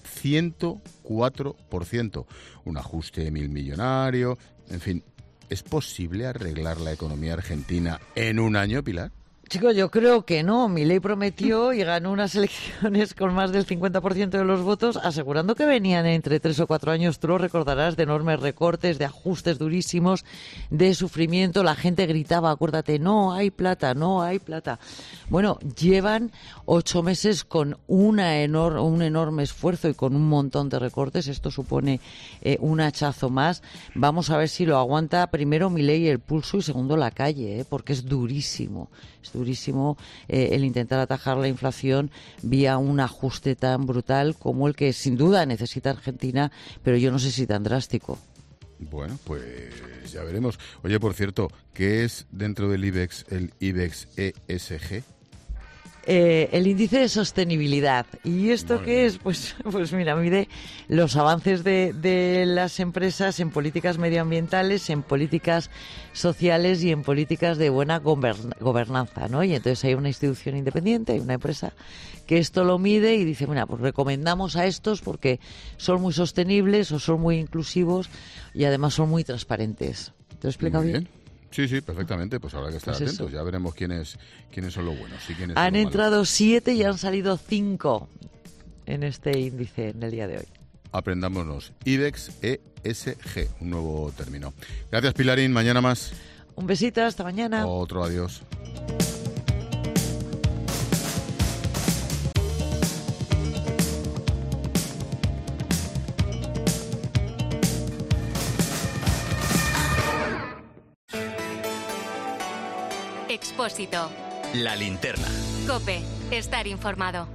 104%, un ajuste millonario, en fin. ¿Es posible arreglar la economía argentina en un año, Pilar? Chicos, yo creo que no. Milei prometió y ganó unas elecciones con más del 50% de los votos, asegurando que venían entre 3 o 4 años, tú lo recordarás, de enormes recortes, de ajustes durísimos, de sufrimiento. La gente gritaba, acuérdate, no hay plata, no hay plata. Bueno, llevan 8 meses con un enorme esfuerzo y con un montón de recortes. Esto supone un hachazo más. Vamos a ver si lo aguanta primero Milei el pulso y segundo la calle, porque es durísimo. Es durísimo el intentar atajar la inflación vía un ajuste tan brutal como el que sin duda necesita Argentina, pero yo no sé si tan drástico. Bueno, pues ya veremos. Oye, por cierto, ¿qué es dentro del IBEX el IBEX ESG? El índice de sostenibilidad. ¿Y esto qué es? Pues mira, mide los avances de las empresas en políticas medioambientales, en políticas sociales y en políticas de buena gobernanza, ¿no? Y entonces hay una institución independiente, hay una empresa que esto lo mide y dice, mira, pues recomendamos a estos porque son muy sostenibles o son muy inclusivos y además son muy transparentes. ¿Te lo he explicado bien? Sí, perfectamente. Pues habrá que estar atentos. Eso. Ya veremos quiénes son los buenos y quiénes han son los entrado malos. 7 y han salido 5 en este índice en el día de hoy. Aprendámonos. IBEX ESG, un nuevo término. Gracias, Pilarín. Mañana más. Un besito. Hasta mañana. Otro adiós. Expósito. La linterna. COPE. Estar informado.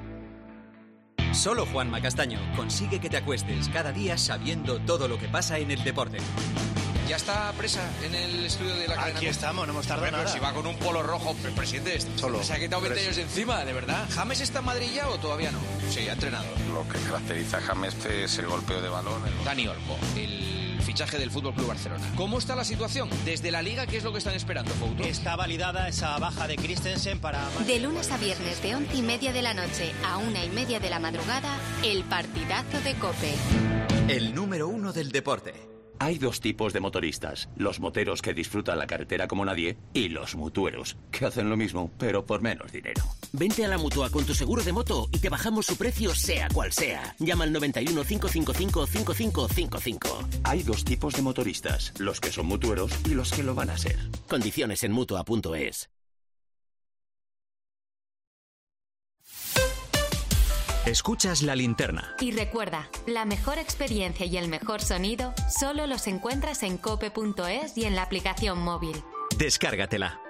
Solo Juanma Castaño consigue que te acuestes cada día sabiendo todo lo que pasa en el deporte. ¿Ya está presa en el estudio de la cadena? Aquí estamos, no hemos tardado nada. Pero si va con un polo rojo, el presidente solo se ha quitado 20 años encima, de verdad. ¿James está en Madrid ya o todavía no? Sí, ha entrenado. Lo que caracteriza a James es el golpeo de balón. Dani Olmo, el fichaje del FC Barcelona. ¿Cómo está la situación? Desde la Liga, ¿qué es lo que están esperando, Fouto? Está validada esa baja de Christensen para... De lunes a viernes de 11:30 de la noche a 1:30 de la madrugada, el partidazo de COPE. El número 1 del deporte. Hay dos tipos de motoristas, los moteros que disfrutan la carretera como nadie y los mutueros, que hacen lo mismo, pero por menos dinero. Vente a la Mutua con tu seguro de moto y te bajamos su precio sea cual sea. Llama al 91 555 5555. Hay dos tipos de motoristas, los que son mutueros y los que lo van a ser. Condiciones en Mutua.es. Escuchas La Linterna. Y recuerda, la mejor experiencia y el mejor sonido solo los encuentras en cope.es y en la aplicación móvil. Descárgatela.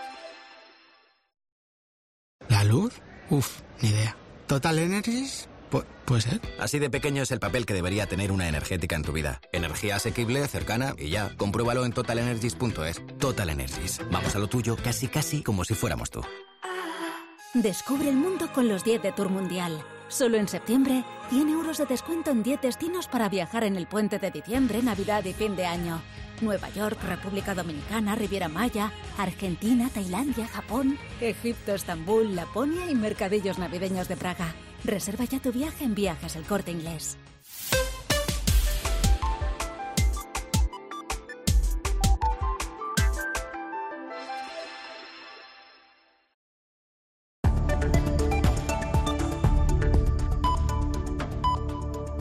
¿La luz? Uf, ni idea. ¿Total Energies? Puede ser. Así de pequeño es el papel que debería tener una energética en tu vida. Energía asequible, cercana y ya. Compruébalo en totalenergies.es. Total Energies. Vamos a lo tuyo casi como si fuéramos tú. Descubre el mundo con los 10 de Tour Mundial. Solo en septiembre, 100 euros de descuento en 10 destinos para viajar en el puente de diciembre, Navidad y fin de año. Nueva York, República Dominicana, Riviera Maya, Argentina, Tailandia, Japón, Egipto, Estambul, Laponia y mercadillos navideños de Praga. Reserva ya tu viaje en Viajes El Corte Inglés.